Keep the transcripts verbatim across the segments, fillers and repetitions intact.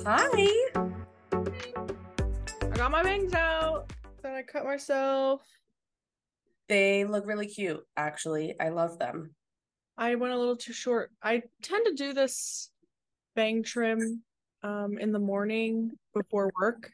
Hi. I got my bangs out. Then I cut myself. They look really cute, actually. I love them. I went a little too short. I tend to do this bang trim um in the morning before work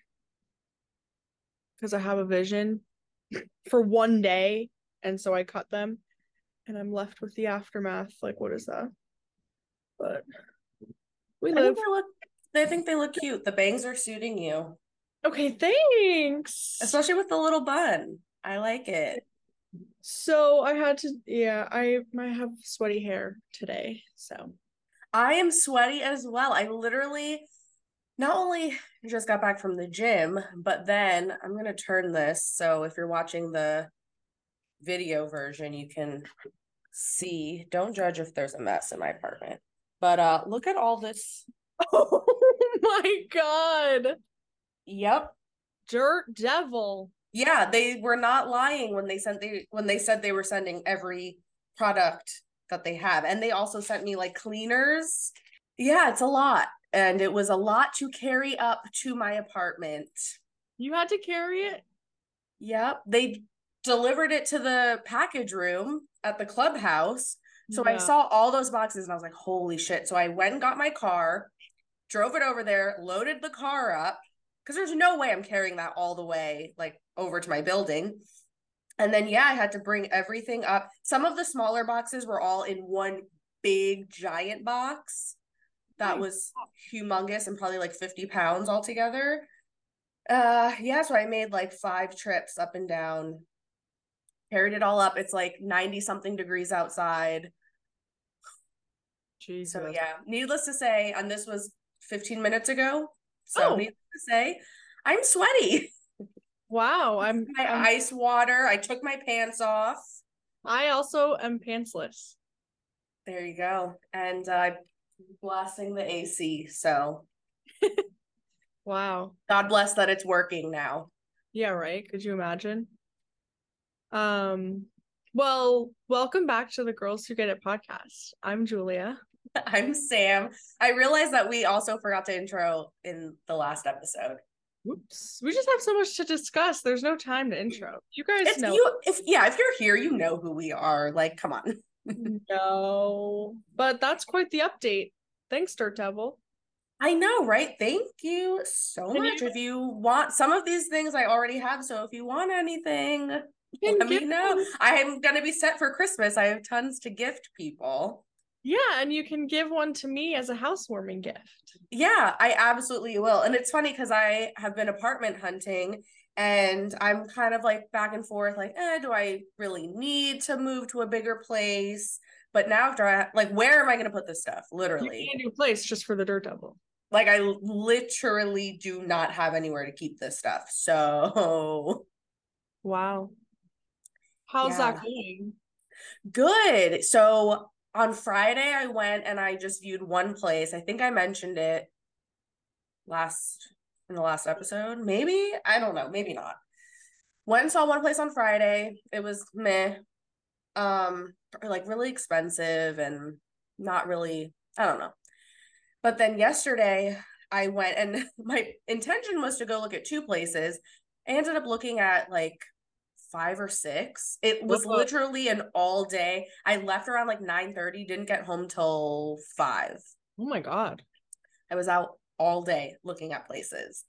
because I have a vision for one day, and so I cut them and I'm left with the aftermath. Like, what is that? But we I think live. they look I think they look cute. The bangs are suiting you, Okay, thanks. especially with the little bun. I like it. So I had to, yeah, I might have sweaty hair today. So I am sweaty as well. I literally not only just got back from the gym, but then I'm going to turn this so if you're watching the video version, you can see. Don't judge if there's a mess in my apartment. But uh look at all this. oh my God. Yep. Dirt devil. Yeah, they were not lying when they sent they when they said they were sending every product that they have. And they also sent me like cleaners. Yeah, it's a lot. And it was a lot to carry up to my apartment. You had to carry it? Yep. They delivered it to the package room at the clubhouse. So I Yeah. saw all those boxes and I was like, holy shit. So I went and got my car, drove it over there, loaded the car up, because there's no way I'm carrying that all the way like over to my building. And then yeah, I had to bring everything up. Some of the smaller boxes were all in one big giant box that was humongous and probably like fifty pounds altogether. Uh yeah, so I made like five trips up and down, carried it all up. It's like ninety something degrees outside. Jesus. So yeah, needless to say, and this was fifteen minutes ago. So Oh. needless to say, I'm sweaty. Wow. I'm, My I'm ice water. I took my pants off. I also am pantsless. There you go. And uh, blasting the A C. So Wow. God bless that it's working now. Yeah, right. Could you imagine? Um, well, welcome back to the Girls Who Get It podcast. I'm Julia. I'm Sam. I realized that we also forgot to intro in the last episode. Oops. We just have so much to discuss. There's no time to intro. You guys It's know. you if yeah, if you're here, you know who we are. Like, come on. No. But that's quite the update. Thanks, Dirt Devil. I know, right? Thank you so Can much. you If you want some of these things, I already have. So if you want anything, can let give me know. one- I am going to be set for Christmas. I have tons to gift people. Yeah, and you can give one to me as a housewarming gift. Yeah, I absolutely will. And it's funny because I have been apartment hunting and I'm kind of like back and forth, like, eh, do I really need to move to a bigger place? But now after I like, where am I going to put this stuff? You Literally. need a new place just for the Dirt Devil. Like I literally do not have anywhere to keep this stuff. So Wow. How's yeah. that going? Good. So on Friday I went and I just viewed one place. I think I mentioned it last in the last episode. Maybe. I don't know. Maybe not. Went and saw one place on Friday. It was meh. Um, like really expensive and not really, I don't know. But then yesterday I went and my intention was to go look at two places. I ended up looking at like five or six. It was Whoa. literally an all day. I left around like nine thirty, didn't get home till five. Oh my God. I was out all day looking at places.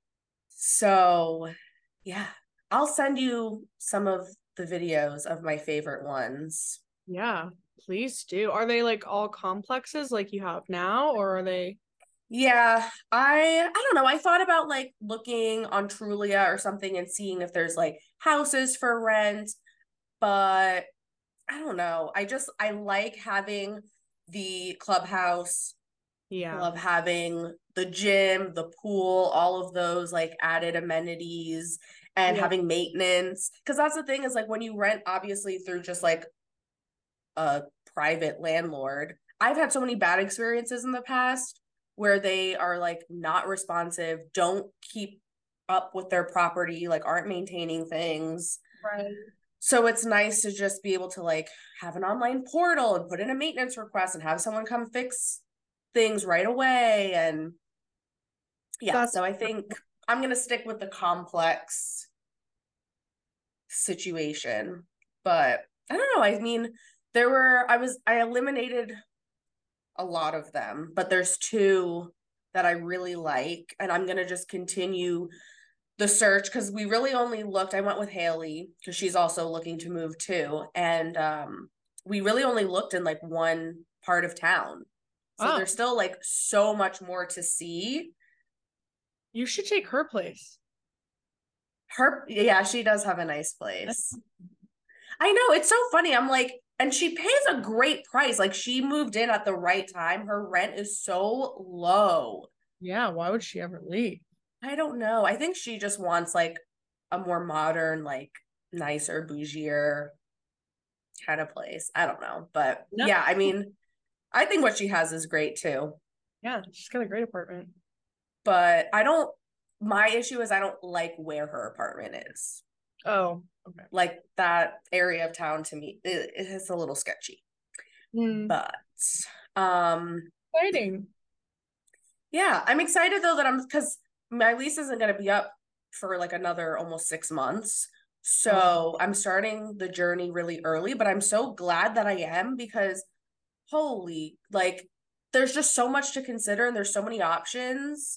So, yeah, I'll send you some of the videos of my favorite ones. Yeah, please do. Are they like all complexes like you have now, or are they? Yeah, I I don't know. I thought about like looking on Trulia or something and seeing if there's like houses for rent, but I don't know. I just I like having the clubhouse. I Yeah. love having the gym, the pool, all of those like added amenities and Yeah. having maintenance. Because that's the thing is like when you rent, obviously through just like a private landlord, I've had so many bad experiences in the past where they are like not responsive, don't keep up with their property, like aren't maintaining things. Right. So it's nice to just be able to like have an online portal and put in a maintenance request and have someone come fix things right away. And Yeah, That's so I think I'm gonna stick with the complex situation. But I don't know. I mean, there were I was I eliminated a lot of them, but there's two that I really like, and I'm gonna just continue the search because we really only looked. I went with Haley because she's also looking to move too, and um, we really only looked in like one part of town. So oh, there's still like so much more to see. you should take her place. Her, yeah, she does have a nice place. I know, it's so funny. I'm like, and she pays a great price. Like she moved in at the right time. Her rent is so low. Yeah, why would she ever leave? I don't know. I think she just wants like a more modern, like nicer, bougier kind of place. I don't know. But No. yeah, I mean, I think what she has is great too. Yeah, she's got a great apartment. But I don't, my issue is I don't like where her apartment is. Oh, okay. Like that area of town to me, it, it's a little sketchy. Mm. But um Exciting. yeah, I'm excited though that I'm because my lease isn't going to be up for like another almost six months. Oh, So I'm starting the journey really early, but I'm so glad that I am because holy, like there's just so much to consider and there's so many options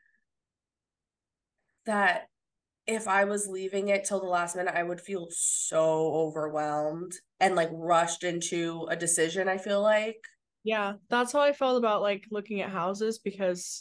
that if I was leaving it till the last minute, I would feel so overwhelmed and like rushed into a decision, I feel like. yeah, that's how I felt about like looking at houses because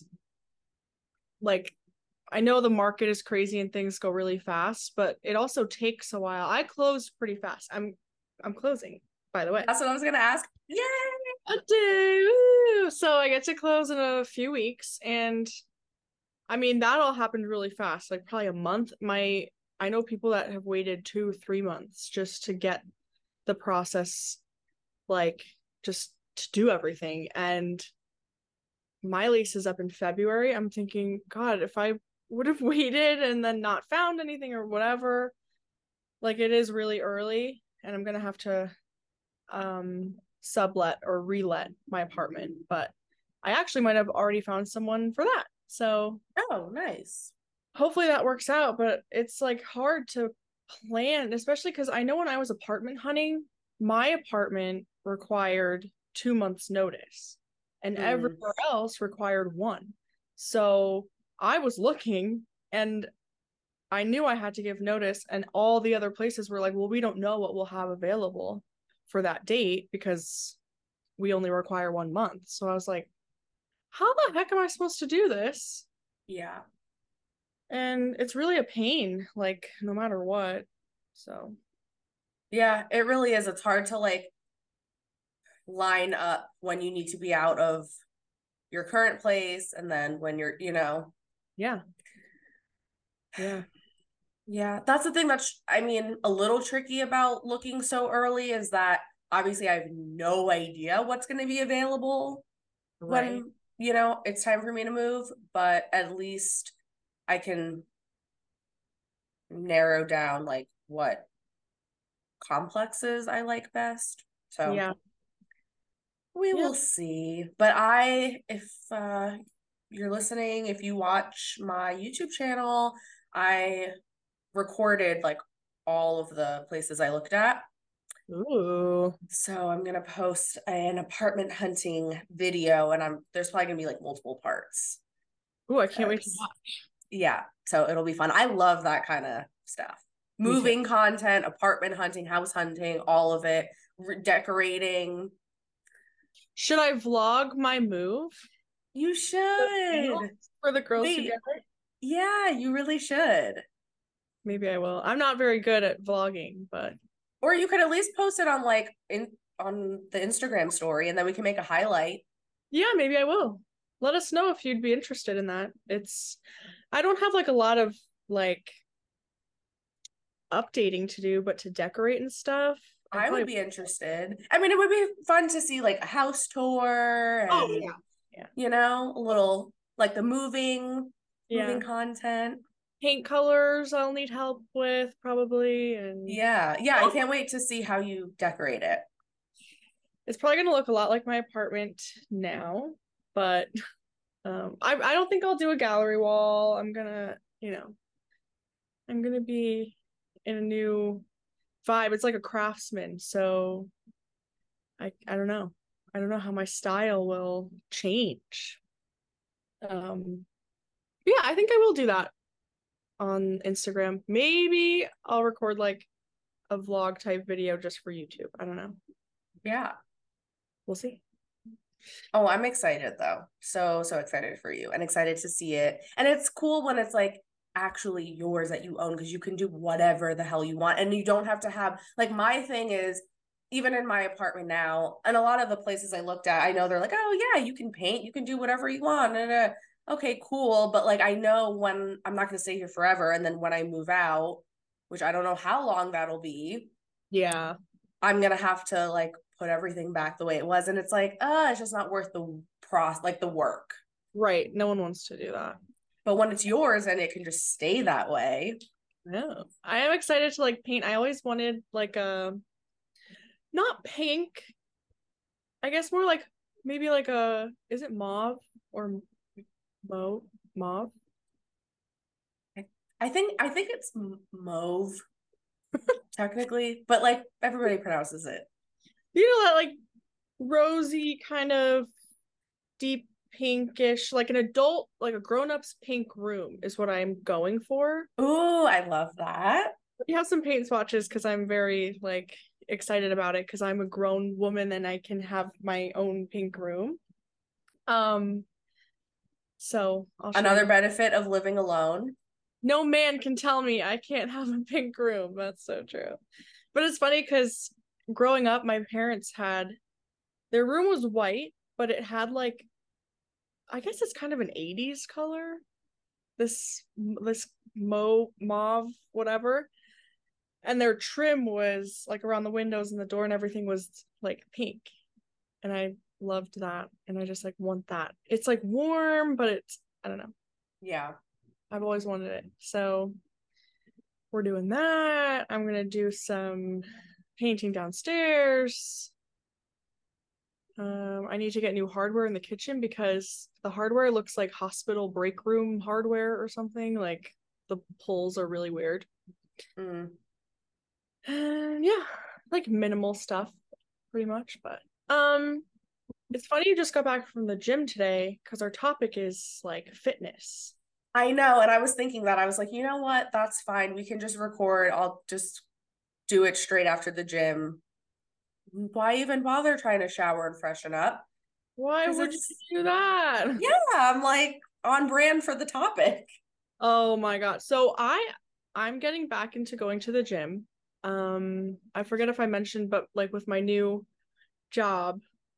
like I know the market is crazy and things go really fast, but it also takes a while. I closed pretty fast. I'm I'm closing, by the way. That's what I was gonna ask. Yay! I do. So I get to close in a few weeks, and I mean that all happened really fast, like probably a month. My I know people that have waited two, three months just to get the process, like just to do everything. And my lease is up in February. I'm thinking, God, if I would have waited and then not found anything or whatever, like it is really early, and I'm gonna have to um sublet or relet my apartment. But I actually might have already found someone for that. So Oh, nice. hopefully that works out. But it's like hard to plan, especially because I know when I was apartment hunting, my apartment required two months notice and Mm. everywhere else required one. So I was looking and I knew I had to give notice, and all the other places were like, well, we don't know what we'll have available for that date because we only require one month. So I was like, how the heck am I supposed to do this? Yeah. And it's really a pain, like, no matter what. So, Yeah, it really is. It's hard to like line up when you need to be out of your current place and then when you're, you know. yeah. Yeah. Yeah, that's the thing that's, I mean, a little tricky about looking so early is that obviously I have no idea what's going to be available Right. when, you know, it's time for me to move, but at least I can narrow down like what complexes I like best. So Yeah. we Yeah. will see. But I, if uh, you're listening, if you watch my YouTube channel, I recorded like all of the places I looked at. Ooh. So I'm gonna post an apartment hunting video, and I'm there's probably gonna be like multiple parts. Ooh, I can't wait to 'Cause, watch. yeah, so it'll be fun. I love that kind of stuff. Me too. Moving content, apartment hunting, house hunting, all of it, re- decorating. Should I vlog my move You should. for the girls Wait, together? yeah, you really should. Maybe I will. I'm not very good at vlogging, but Or you could at least post it on like in on the Instagram story, and then we can make a highlight. yeah, maybe I will. Let us know if you'd be interested in that. It's I don't have like a lot of like updating to do, but to decorate and stuff, I I would probably be interested. I mean, it would be fun to see like a house tour Oh and yeah. Yeah. you know, a little like the moving Yeah. moving content. Paint colors I'll need help with probably, and Yeah. Yeah, I can't wait to see how you decorate it. it's probably gonna look a lot like my apartment now, but Um, I I don't think I'll do a gallery wall. I'm gonna, you know, I'm gonna be in a new vibe. It's like a craftsman, so I I don't know. I don't know how my style will change. Um, yeah, I think I will do that on Instagram. Maybe I'll record like a vlog type video just for YouTube. I don't know. Yeah. We'll see. Oh, I'm excited though. So, so excited for you and excited to see it. And it's cool when it's like actually yours that you own because you can do whatever the hell you want. And you don't have to have, like, my thing is, even in my apartment now, and a lot of the places I looked at, I know they're like, oh, yeah, you can paint, you can do whatever you want. And, uh, okay, cool. But like, I know when I'm not going to stay here forever. And then when I move out, which I don't know how long that'll be, Yeah. I'm going to have to like put everything back the way it was. And it's like, uh, it's just not worth the process, like the work. Right. No one wants to do that. But when it's yours and it can just stay that way. Yeah. I am excited to like paint. I always wanted like a not pink. I guess more like maybe like a is it mauve or mauve? Mauve? I, I think I think it's mauve technically, but like everybody pronounces it. You know that like rosy kind of deep pinkish, like an adult, like a grown-up's pink room is what I'm going for. Ooh, I love that. You have some paint swatches because I'm very like excited about it because I'm a grown woman and I can have my own pink room. Um, so I'll show Another you. benefit of living alone. No man can tell me I can't have a pink room. That's so true. But it's funny because growing up, my parents had their room was white, but it had like I guess it's kind of an eighties color. This this mauve mauve whatever. And their trim was like around the windows and the door and everything was like pink. And I loved that. And I just like want that. It's like warm, but it's I don't know. Yeah. I've always wanted it. So we're doing that. I'm gonna do some painting downstairs. Um, I need to get new hardware in the kitchen because the hardware looks like hospital break room hardware or something. Like the pulls are really weird. Mm. And yeah, like minimal stuff, pretty much. But um, it's funny you just got back from the gym today because our topic is like fitness. I know. And I was thinking that I was like, you know what? That's fine. We can just record. I'll just do it straight after the gym. Why even bother trying to shower and freshen up? Why would you It's, do that? yeah, I'm like on brand for the topic. Oh my God. So I I'm getting back into going to the gym. Um, I forget if I mentioned, but like with my new job,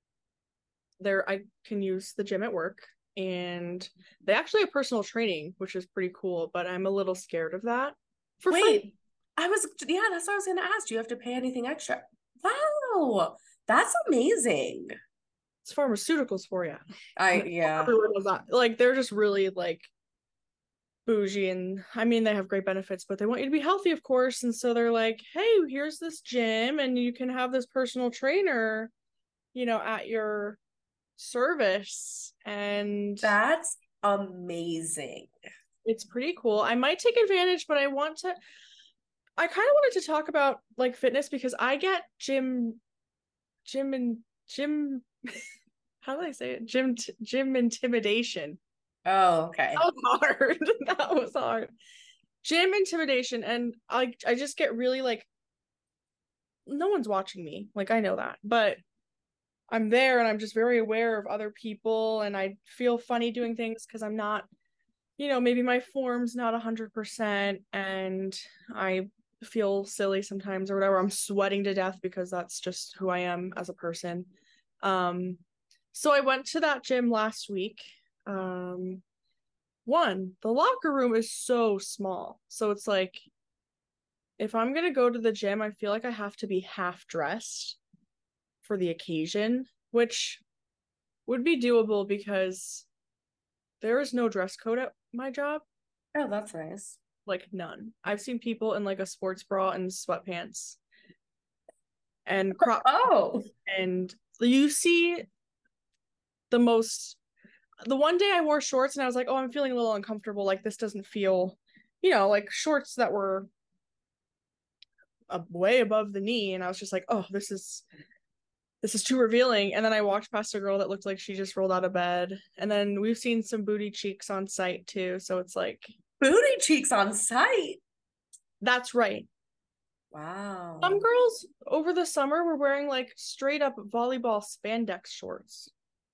there I can use the gym at work and they actually have personal training, which is pretty cool, but I'm a little scared of that. For Wait, free. I was, yeah, that's what I was going to ask. Do you have to pay anything extra? Wow, that's amazing. It's pharmaceuticals for you. I, yeah. Everyone knows that. Like they're just really like bougie and I mean they have great benefits, but they want you to be healthy, of course. And so they're like, hey, here's this gym and you can have this personal trainer, you know, at your service. And That's amazing. it's pretty cool. I might take advantage, but I want to I kind of wanted to talk about like fitness because I get gym gym and gym how do I say it? Gym gym intimidation. Oh, okay. That was hard. That was hard. Gym intimidation, and I I just get really like no one's watching me. Like I know that, but I'm there and I'm just very aware of other people and I feel funny doing things because I'm not, you know, maybe my form's not a hundred percent and I feel silly sometimes or whatever. I'm sweating to death because that's just who I am as a person. Um, so I went to that gym last week. Um, one, the locker room is so small. So it's like if I'm gonna go to the gym, I feel like I have to be half dressed for the occasion, which would be doable because there is no dress code at my job. Oh, that's nice. Like none. I've seen people in like a sports bra and sweatpants and crop Oh, and you see the most the one day I wore shorts and I was like, oh, I'm feeling a little uncomfortable. Like this doesn't feel, you know, like shorts that were uh, way above the knee. And I was just like, oh, this is this is too revealing. And then I walked past a girl that looked like she just rolled out of bed. And then we've seen some booty cheeks on site too. So it's like Booty cheeks on site. that's right. Wow. Some girls over the summer were wearing like straight up volleyball spandex shorts.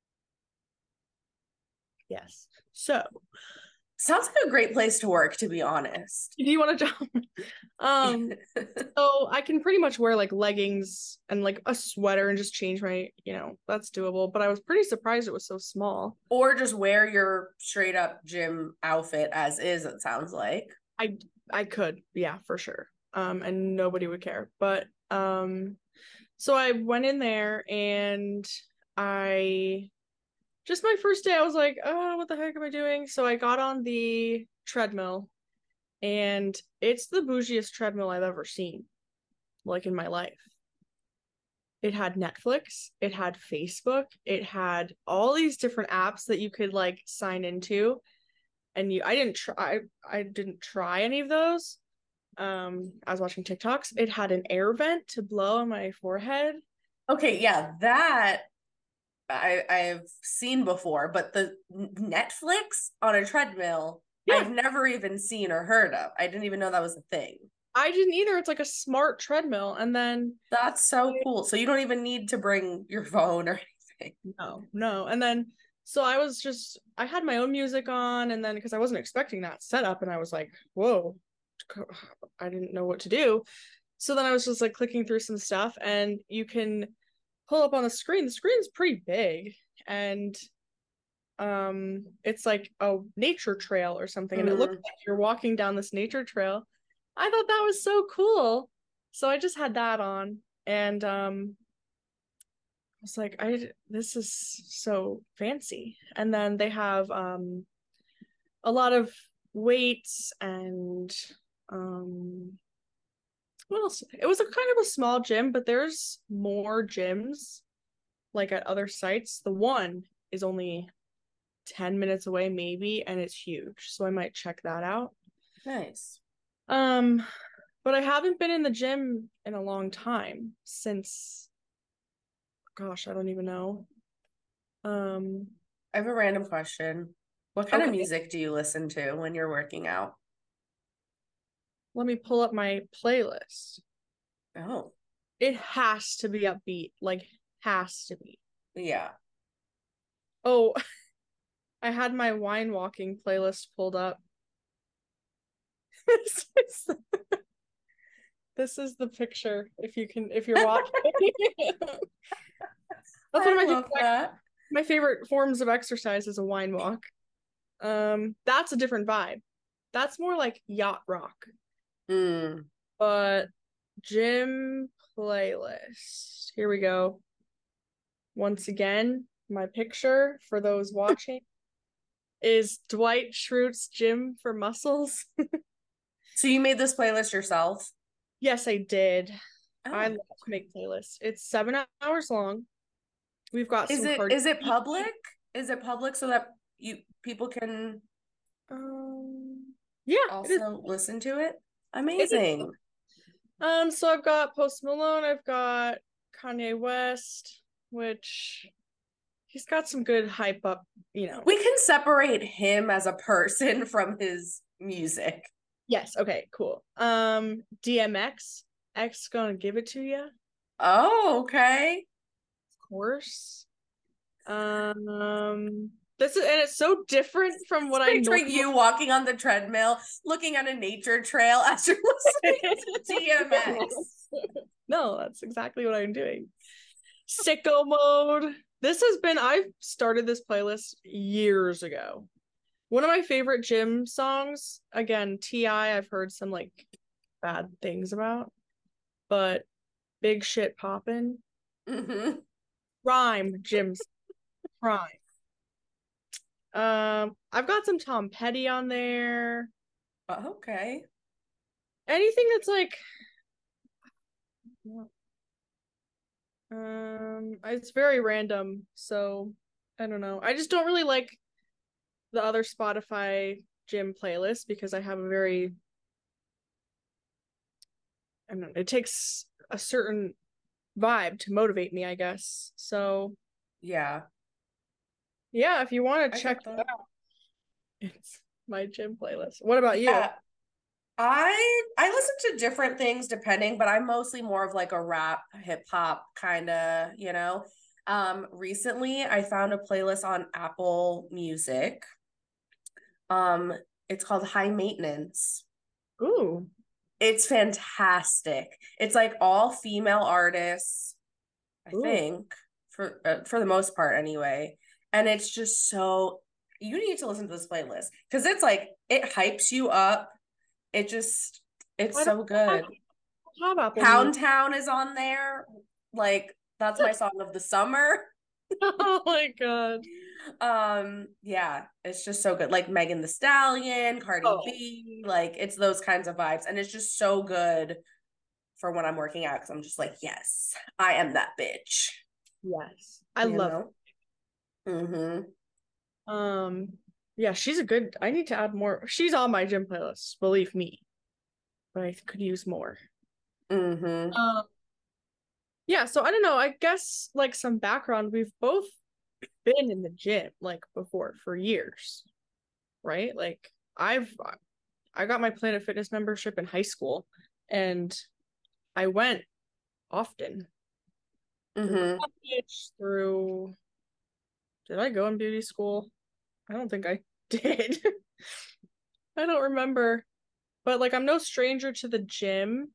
Yes. So sounds like a great place to work, to be honest. do you want to jump? um so I can pretty much wear like leggings and like a sweater and just change my, you know, that's doable. But I was pretty surprised it was so small. Or just wear your straight up gym outfit as is, it sounds like. I I could, yeah, for sure. Um, and nobody would care. But um, so I went in there and I just my first day, I was like, oh, what the heck am I doing? So I got on the treadmill and it's the bougiest treadmill I've ever seen, like in my life. It had Netflix, it had Facebook, it had all these different apps that you could like sign into. And you I didn't try I didn't try any of those. Um, I was watching TikToks. It had an air vent to blow on my forehead. Okay, yeah, that I I've seen before, but the Netflix on a treadmill, yeah. I've never even seen or heard of. I didn't even know that was a thing. I didn't either. It's like a smart treadmill, and then that's so cool. So you don't even need to bring your phone or anything. No, no. And then so I was just I had my own music on, and then because I wasn't expecting that setup, and I was like, whoa, I didn't know what to do. So then I was just like clicking through some stuff, and you can pull up on the screen. The screen's pretty big, and um it's like a nature trail or something, and mm. it looks like you're walking down this nature trail. I thought that was so cool. So I just had that on, and um I was like, I this is so fancy. And then they have um a lot of weights and um what else? It was a kind of a small gym, but there's more gyms like at other sites. The one is only ten minutes away maybe, and it's huge. So I might check that out. Nice. Um, but I haven't been in the gym in a long time since, gosh, I don't even know. Um, I have a random question. What kind okay. of music do you listen to when you're working out? Let me pull up my playlist. Oh. It has to be upbeat. Like, has to be. Yeah. Oh, I had my wine walking playlist pulled up. This is the, this is the picture. If you can, if you're watching. That's one of my favorite, my favorite forms of exercise is a wine walk. Um, that's a different vibe. That's more like yacht rock. Mm. But gym playlist. Here we go. Once again, my picture for those watching is Dwight Schrute's Gym for Muscles. So you made this playlist yourself? Yes, I did. Oh. I love to make playlists. It's seven hours long. We've got is some it cards. Is it public? Is it public so that you people can um yeah also listen to it? Amazing. Um, so I've got Post Malone, I've got Kanye West, which he's got some good hype up, you know. We can separate him as a person from his music. Yes, okay, cool. Um, D M X, X Gonna Give It To You. Oh, okay. Of course. Um This is, and it's so different from what I know. You walking on the treadmill, looking at a nature trail as you're listening to D M X. No, that's exactly what I'm doing. Sicko Mode. This has been, I've started this playlist years ago. One of my favorite gym songs, again, T I, I've heard some like bad things about, but Big Shit Poppin'. Mm-hmm. Rhyme, gyms. Rhyme. Um, I've got some Tom Petty on there. Oh, okay. Anything that's like, um, it's very random. So I don't know. I just don't really like the other Spotify gym playlist because I have a very, I don't know, it takes a certain vibe to motivate me, I guess. So Yeah, yeah, if you want to I check get it that. out, it's my gym playlist. What about you? Yeah, I I listen to different things depending, but I'm mostly more of like a rap, hip hop kind of, you know. Um, recently I found a playlist on Apple Music. Um, it's called High Maintenance. Ooh. It's fantastic. It's like all female artists, I Ooh. think, for uh, for the most part anyway. And it's just so you need to listen to this playlist because it's like it hypes you up. It just it's I don't so have, good. have Apple Pound Music. Town is on there. Like that's my song of the summer. Oh my God. Um, yeah, it's just so good. Like Megan Thee Stallion, Cardi Oh, B, like it's those kinds of vibes. And it's just so good for when I'm working out because I'm just like, yes, I am that bitch. yes. I You love know? Mm-hmm. it. Um, yeah, she's a good, I need to add more. She's on my gym playlist, believe me, but I could use more. Mm-hmm. Um, yeah, so I don't know. I guess like some background, we've both been in the gym like before for years, right? Like I've I got my Planet Fitness membership in high school and I went often through Mm-hmm. college, through did I go in beauty school? I don't think I did. I don't remember. But like I'm no stranger to the gym.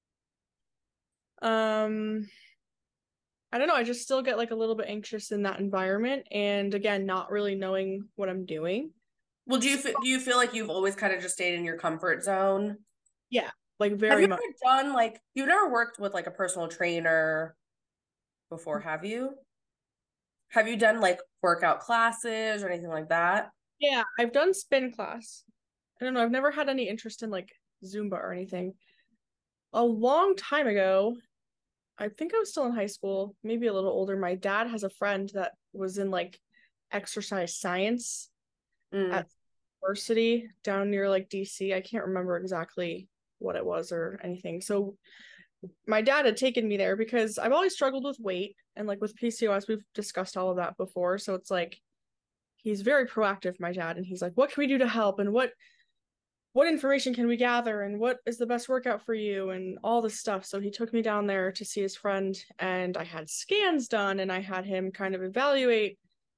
Um I don't know, I just still get like a little bit anxious in that environment and again not really knowing what I'm doing. Well, do you So, f- do you feel like you've always kind of just stayed in your comfort zone? yeah, like Have very you much. ever done like you've never worked with like a personal trainer before, have you? Have you done like workout classes or anything like that? Yeah, I've done spin class. I don't know, I've never had any interest in like Zumba or anything. A long time ago, I think I was still in high school, maybe a little older. My dad has a friend that was in like exercise science Mm. at university down near like D C. I can't remember exactly what it was or anything. So my dad had taken me there because I've always struggled with weight and like with P C O S, we've discussed all of that before. So it's like he's very proactive, my dad, and he's like, what can we do to help? And what what information can we gather and what is the best workout for you and all this stuff. So he took me down there to see his friend and I had scans done and I had him kind of evaluate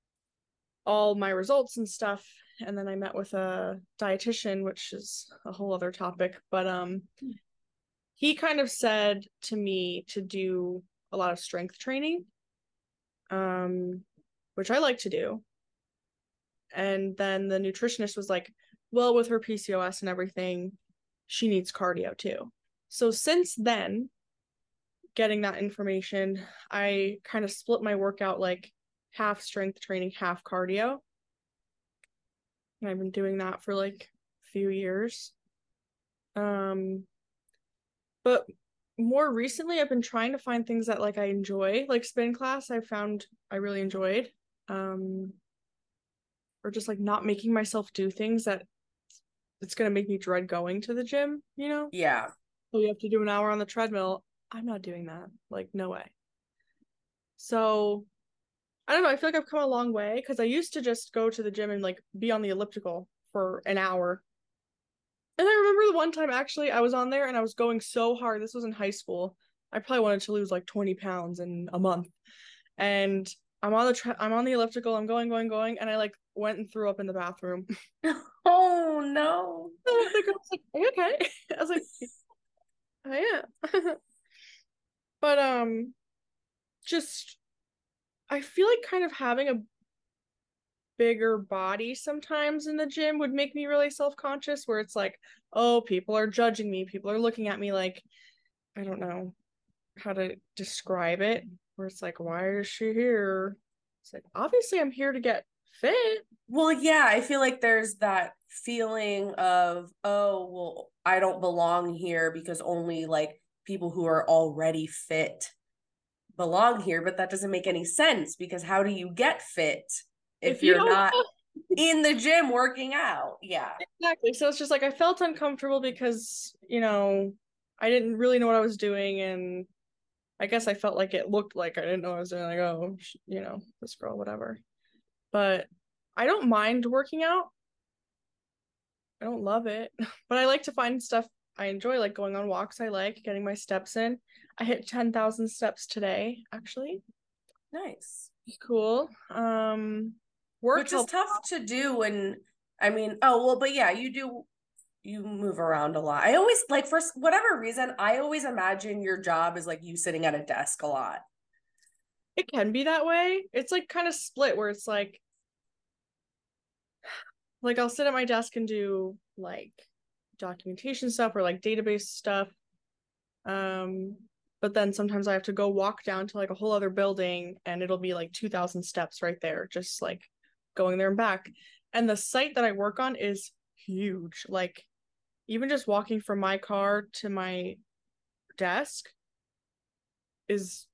all my results and stuff. And then I met with a dietitian, which is a whole other topic. But um he kind of said to me to do a lot of strength training, um, which I like to do. And then the nutritionist was like, well, with her P C O S and everything, she needs cardio too. So since then, getting that information, I kind of split my workout like half strength training, half cardio. And I've been doing that for like a few years. Um, but more recently I've been trying to find things that like I enjoy, like spin class, I found I really enjoyed. Um, or just like not making myself do things that it's gonna make me dread going to the gym, you know? Yeah. So you have to do an hour on the treadmill. I'm not doing that. Like, no way. So I don't know. I feel like I've come a long way because I used to just go to the gym and like be on the elliptical for an hour. And I remember the one time actually I was on there and I was going so hard. This was in high school. I probably wanted to lose like twenty pounds in a month. And I'm on the tre- I'm on the elliptical. I'm going, going, going, and I like went and threw up in the bathroom. Oh no. The girl was like, "Are you okay?" I was like, "I am." But um, just I feel like kind of having a bigger body sometimes in the gym would make me really self-conscious, where it's like, oh, people are judging me, people are looking at me like, I don't know how to describe it, where it's like, why is she here? It's like, obviously I'm here to get fit. Well, yeah, I feel like there's that feeling of, oh, well, I don't belong here because only like people who are already fit belong here, but that doesn't make any sense because how do you get fit If if you you're don't not? in the gym working out. Yeah. Exactly. So it's just like I felt uncomfortable because, you know, I didn't really know what I was doing, and I guess I felt like it looked like I didn't know what I was doing, like, oh, you know, this girl, whatever. But I don't mind working out. I don't love it, but I like to find stuff I enjoy, like going on walks I like, getting my steps in. I hit ten thousand steps today, actually. Nice. Cool. Um, work Which is helps. tough to do when, I mean, oh, well, but yeah, you do, you move around a lot. I always, like, for whatever reason, I always imagine your job is like you sitting at a desk a lot. It can be that way. It's like kind of split where it's like, like I'll sit at my desk and do like documentation stuff or like database stuff. Um, but then sometimes I have to go walk down to like a whole other building and it'll be like two thousand steps right there, just like going there and back. And the site that I work on is huge. Like even just walking from my car to my desk is,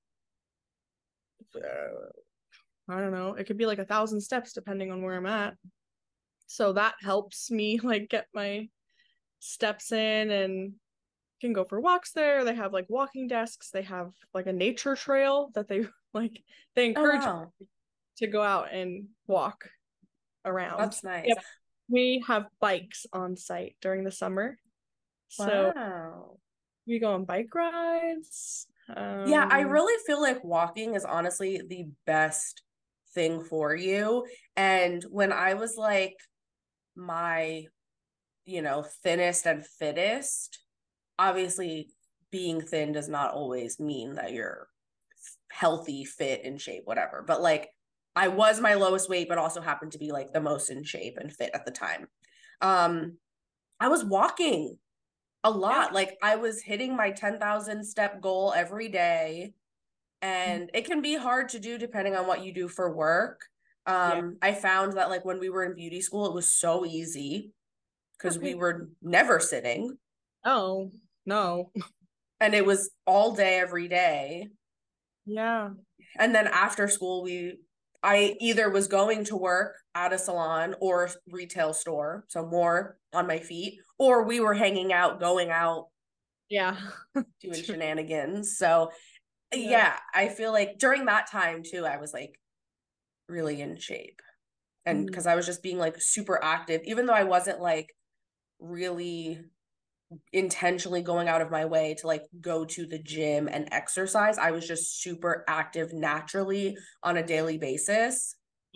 uh, I don't know, it could be like a thousand steps depending on where I'm at. So that helps me like get my steps in, and can go for walks there. They have like walking desks. They have like a nature trail that they like they Oh, encourage wow. you to go out and walk around. That's nice. Yep. We have bikes on site during the summer. So Wow. we go on bike rides. Yeah, I Um, really feel like walking is honestly the best thing for you. And when I was like my, you know, thinnest and fittest, obviously being thin does not always mean that you're healthy, fit, in shape, whatever. But like I was my lowest weight, but also happened to be like the most in shape and fit at the time. Um, I was walking a yeah. lot. Like I was hitting my ten thousand step goal every day. And it can be hard to do depending on what you do for work. Yeah. Um, I found that like when we were in beauty school, it was so easy because we Okay. were never sitting Oh, no. and it was all day, every day. Yeah. And then after school, we, I either was going to work at a salon or retail store, so more on my feet, or we were hanging out, going out, Yeah. doing shenanigans. So Yeah. yeah, I feel like during that time too, I was like really in shape. And Mm. because I was just being like super active, even though I wasn't like really intentionally going out of my way to like go to the gym and exercise, I was just super active naturally on a daily basis.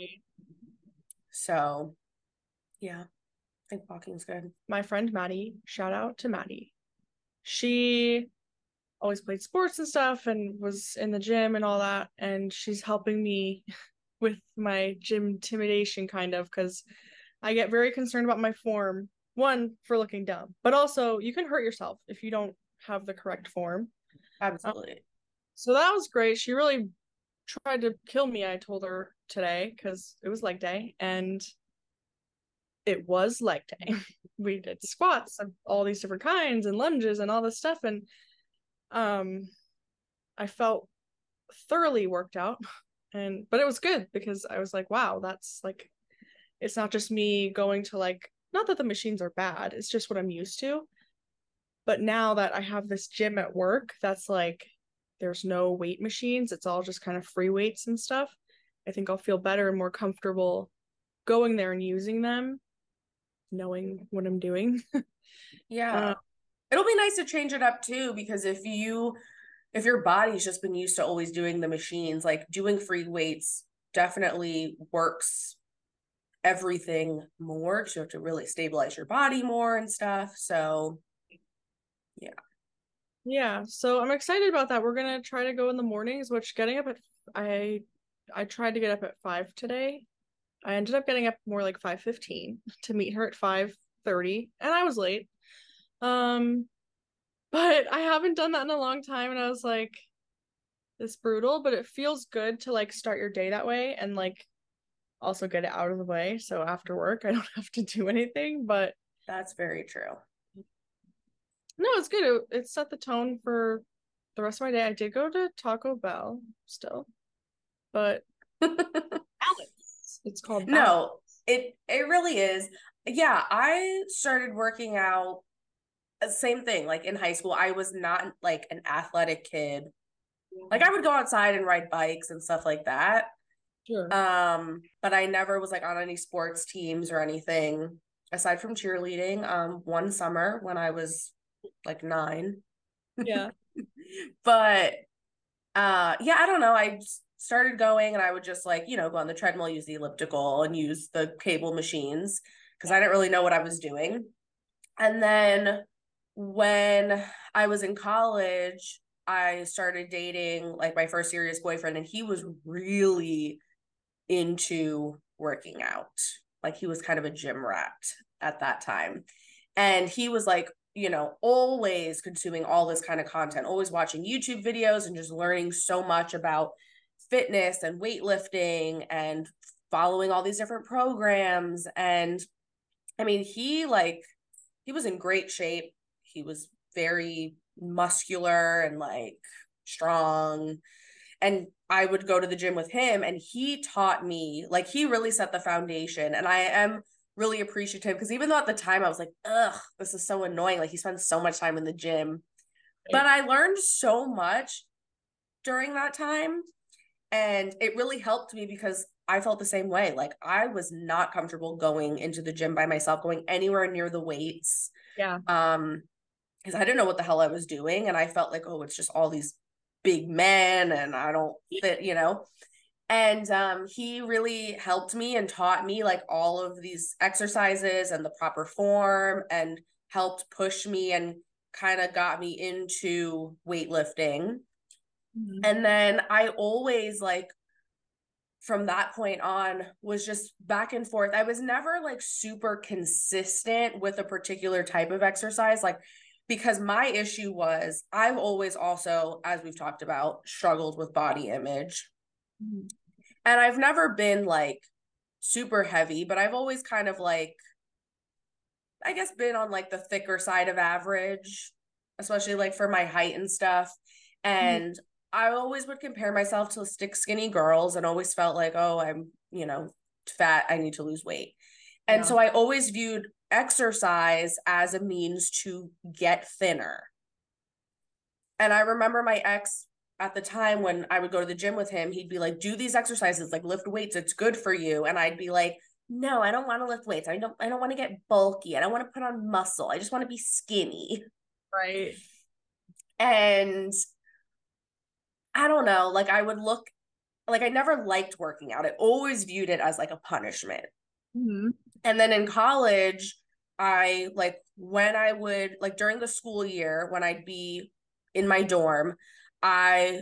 So yeah, I think walking's good. My friend Maddie, shout out to Maddie. She always played sports and stuff and was in the gym and all that. And she's helping me with my gym intimidation, kind of, because I get very concerned about my form. One, for looking dumb, but also you can hurt yourself if you don't have the correct form. Absolutely. Um, so that was great. She really tried to kill me, I told her today, because it was leg day, and it was leg day. We did squats of all these different kinds and lunges and all this stuff, and um I felt thoroughly worked out, and but it was good because I was like, wow, that's like, it's not just me going to like, not that the machines are bad, it's just what I'm used to. But now that I have this gym at work that's like, there's no weight machines, it's all just kind of free weights and stuff, I think I'll feel better and more comfortable going there and using them, knowing what I'm doing. yeah. Uh, It'll be nice to change it up too, because if you if your body's just been used to always doing the machines, like doing free weights definitely works everything more because you have to really stabilize your body more and stuff. So yeah. Yeah, so I'm excited about that. We're gonna try to go in the mornings, which getting up at I I tried to get up at five today. I ended up getting up more like five fifteen to meet her at five thirty, and I was late. Um, but I haven't done that in a long time, and I was like, it's brutal, but it feels good to like start your day that way and like also get it out of the way. So after work, I don't have to do anything, but that's very true. No, it's good. It, it set the tone for the rest of my day. I did go to Taco Bell still, but balance. It's called balance. No, It it really is. Yeah, I started working out, uh, same thing, like in high school. I was not like an athletic kid. Like I would go outside and ride bikes and stuff like that. Sure. Um, but I never was like on any sports teams or anything aside from cheerleading. Um, one summer when I was like nine. Yeah. But uh yeah, I don't know. I started going and I would just like, you know, go on the treadmill, use the elliptical and use the cable machines because I didn't really know what I was doing. And then when I was in college, I started dating like my first serious boyfriend, and he was really into working out. Like he was kind of a gym rat at that time. And he was like, you know, always consuming all this kind of content, always watching YouTube videos and just learning so much about fitness and weightlifting and following all these different programs. And I mean, he like, he was in great shape. He was very muscular and like strong. And I would go to the gym with him, and he taught me, like, he really set the foundation. And I am really appreciative because even though at the time I was like, ugh, this is so annoying. Like, he spends so much time in the gym. But I learned so much during that time. And it really helped me because I felt the same way. Like, I was not comfortable going into the gym by myself, going anywhere near the weights. Yeah. Um, because I didn't know what the hell I was doing. And I felt like, oh, it's just all these big men and I don't fit, you know. And um he really helped me and taught me like all of these exercises and the proper form, and helped push me and kind of got me into weightlifting. Mhm. And then I always like from that point on was just back and forth. I was never like super consistent with a particular type of exercise, like because my issue was I've always also, as we've talked about, struggled with body image. Mhm. And I've never been like super heavy, but I've always kind of like, I guess, been on like the thicker side of average, especially like for my height and stuff. Mhm. And I always would compare myself to stick skinny girls and always felt like, oh, I'm, you know, fat, I need to lose weight. And Yeah. so I always viewed exercise as a means to get thinner. And I remember my ex at the time when I would go to the gym with him, he'd be like, do these exercises, like lift weights, it's good for you. And I'd be like, no, I don't want to lift weights. I don't I don't want to get bulky. I don't want to put on muscle. I just want to be skinny. Right. And I don't know, like I would look like I never liked working out. I always viewed it as like a punishment. Mm-hmm. And then in college, I like when I would like during the school year when I'd be in my dorm, I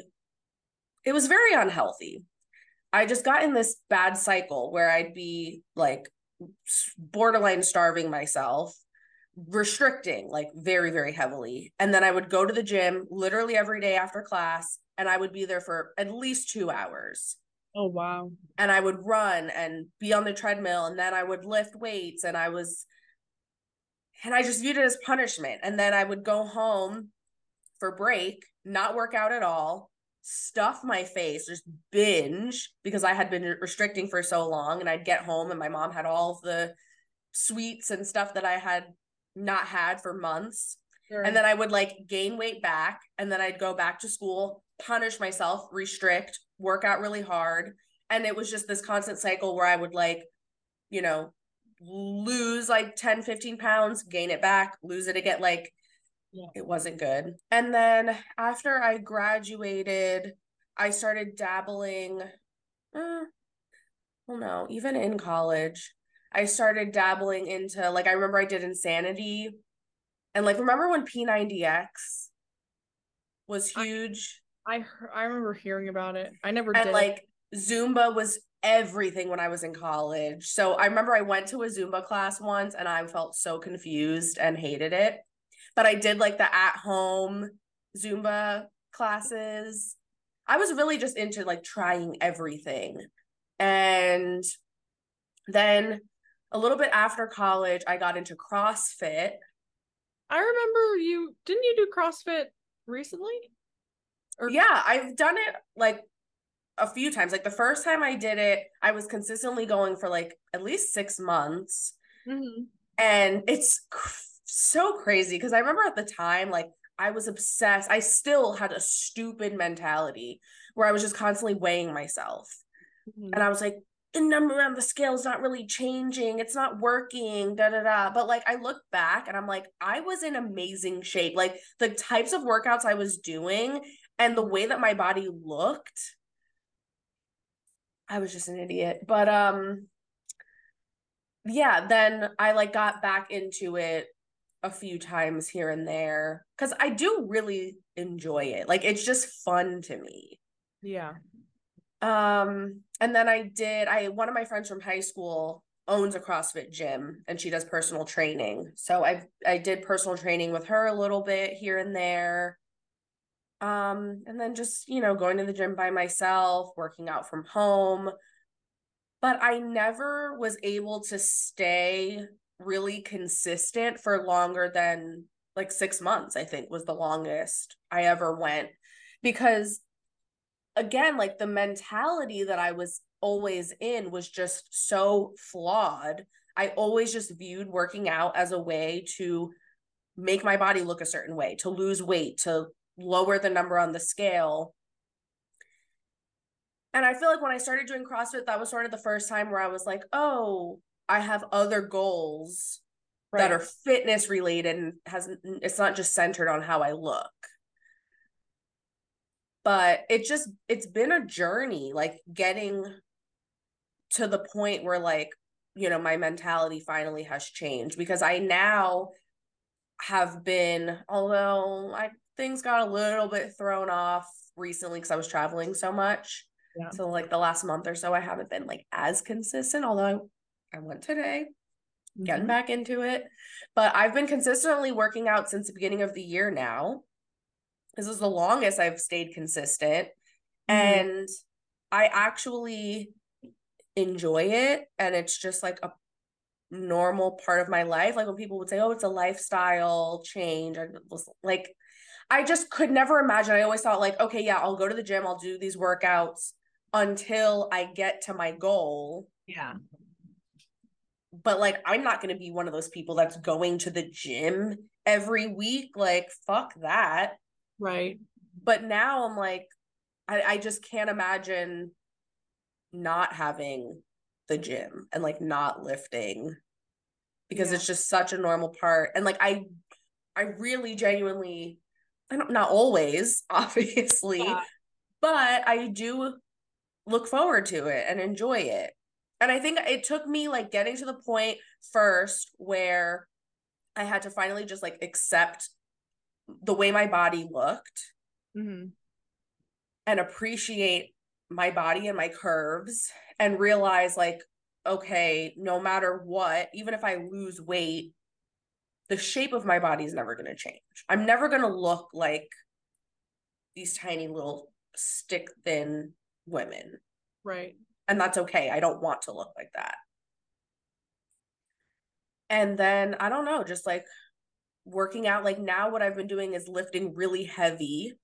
it was very unhealthy. I just got in this bad cycle where I'd be like borderline starving myself, restricting like very, very heavily. And then I would go to the gym literally every day after class, and I would be there for at least two hours. Oh, wow. And I would run and be on the treadmill, and then I would lift weights, and I was, and I just viewed it as punishment. And then I would go home for break, not work out at all, stuff my face, just binge because I had been restricting for so long. And I'd get home and my mom had all of the sweets and stuff that I had not had for months. Sure. And then I would like gain weight back, and then I'd go back to school, punish myself, restrict, work out really hard. And it was just this constant cycle where I would like, you know, lose like ten, fifteen pounds, gain it back, lose it again. Like, Yeah. it wasn't good. And then after I graduated, I started dabbling. Uh, well, no, even in college, I started dabbling into like, I remember I did Insanity. And like, remember when P ninety X was huge? I I, I remember hearing about it. I never And did it. like, Zumba was everything when I was in college. So I remember I went to a Zumba class once and I felt so confused and hated it. But I did like the at home Zumba classes. I was really just into like trying everything. And then a little bit after college, I got into CrossFit. I remember you didn't you do CrossFit recently? Or Yeah, I've done it like a few times. Like the first time I did it, I was consistently going for like at least six months. Mm-hmm. And it's cr- so crazy because I remember at the time, like I was obsessed. I still had a stupid mentality where I was just constantly weighing myself. Mm-hmm. And I was like, the number on the scale is not really changing. It's not working, da da da. But like I look back and I'm like, I was in amazing shape. Like the types of workouts I was doing and the way that my body looked, I was just an idiot. But um yeah, then I like got back into it a few times here and there because I do really enjoy it. Like it's just fun to me. Yeah. Um, and then I did I one of my friends from high school owns a CrossFit gym and she does personal training. So I I did personal training with her a little bit here and there. Um, and then just, you know, going to the gym by myself, working out from home. But I never was able to stay really consistent for longer than like six months, I think was the longest I ever went. Because again, like the mentality that I was always in was just so flawed. I always just viewed working out as a way to make my body look a certain way, to lose weight, to lower the number on the scale. And I feel like when I started doing CrossFit, that was sort of the first time where I was like, oh, I have other goals that Right. are fitness related and has it's not just centered on how I look. But it just it's been a journey, like getting to the point where like, you know, my mentality finally has changed because I now have been, although I things got a little bit thrown off recently because I was traveling so much. Yeah. So like the last month or so, I haven't been like as consistent, although I, I went today, getting Mm-hmm. back into it. But I've been consistently working out since the beginning of the year now. This is the longest I've stayed consistent. Mm-hmm. And I actually enjoy it. And it's just like a normal part of my life. Like when people would say, oh, it's a lifestyle change. I was like, I just could never imagine. I always thought like, okay, yeah, I'll go to the gym, I'll do these workouts until I get to my goal. Yeah. But like, I'm not going to be one of those people that's going to the gym every week. Like, fuck that. Right. But now I'm like, I, I just can't imagine not having the gym and like not lifting because Yeah. it's just such a normal part. And like, I, I really genuinely, I don't, not always, obviously, Yeah. but I do look forward to it and enjoy it. And I think it took me like getting to the point first where I had to finally just like accept the way my body looked Mm-hmm. and appreciate my body and my curves and realize like, okay, no matter what, even if I lose weight, the shape of my body is never going to change. I'm never going to look like these tiny little stick thin women. Right. And that's okay. I don't want to look like that. And then I don't know, just like working out. Like now, what I've been doing is lifting really heavy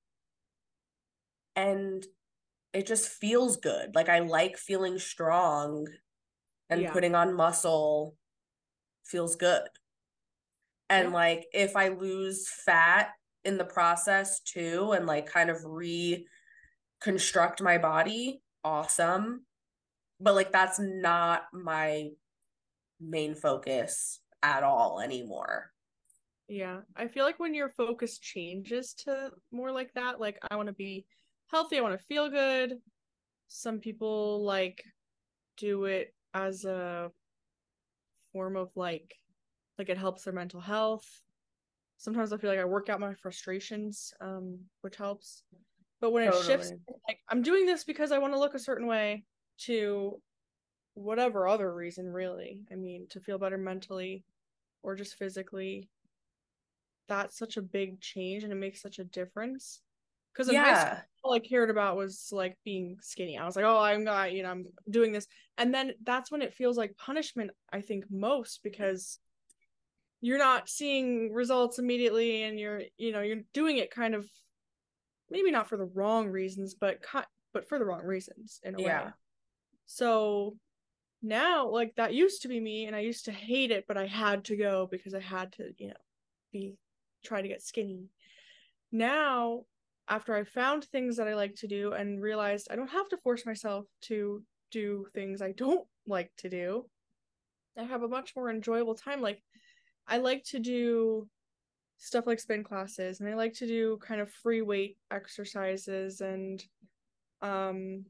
and it just feels good. Like I like feeling strong and Yeah. putting on muscle feels good. Yeah. And like if I lose fat in the process too and like kind of reconstruct my body, awesome. But like that's not my main focus at all anymore. Yeah. I feel like when your focus changes to more like that, like I want to be healthy, I want to feel good. Some people like do it as a form of like like it helps their mental health. Sometimes I feel like I work out my frustrations, um, which helps. But when it shifts, Totally. like I'm doing this because I want to look a certain way to whatever other reason, really. I mean, to feel better mentally or just physically. That's such a big change and it makes such a difference. Because in high school, Yeah. all I cared about was like being skinny. I was like, oh, I'm not, you know, I'm doing this. And then that's when it feels like punishment, I think, most because you're not seeing results immediately and you're, you know, you're doing it kind of maybe not for the wrong reasons, but but for the wrong reasons in a Yeah. way. So now, like, that used to be me, and I used to hate it, but I had to go because I had to, you know, be try to get skinny. Now, after I found things that I like to do and realized I don't have to force myself to do things I don't like to do, I have a much more enjoyable time. Like, I like to do stuff like spin classes, and I like to do kind of free weight exercises, and um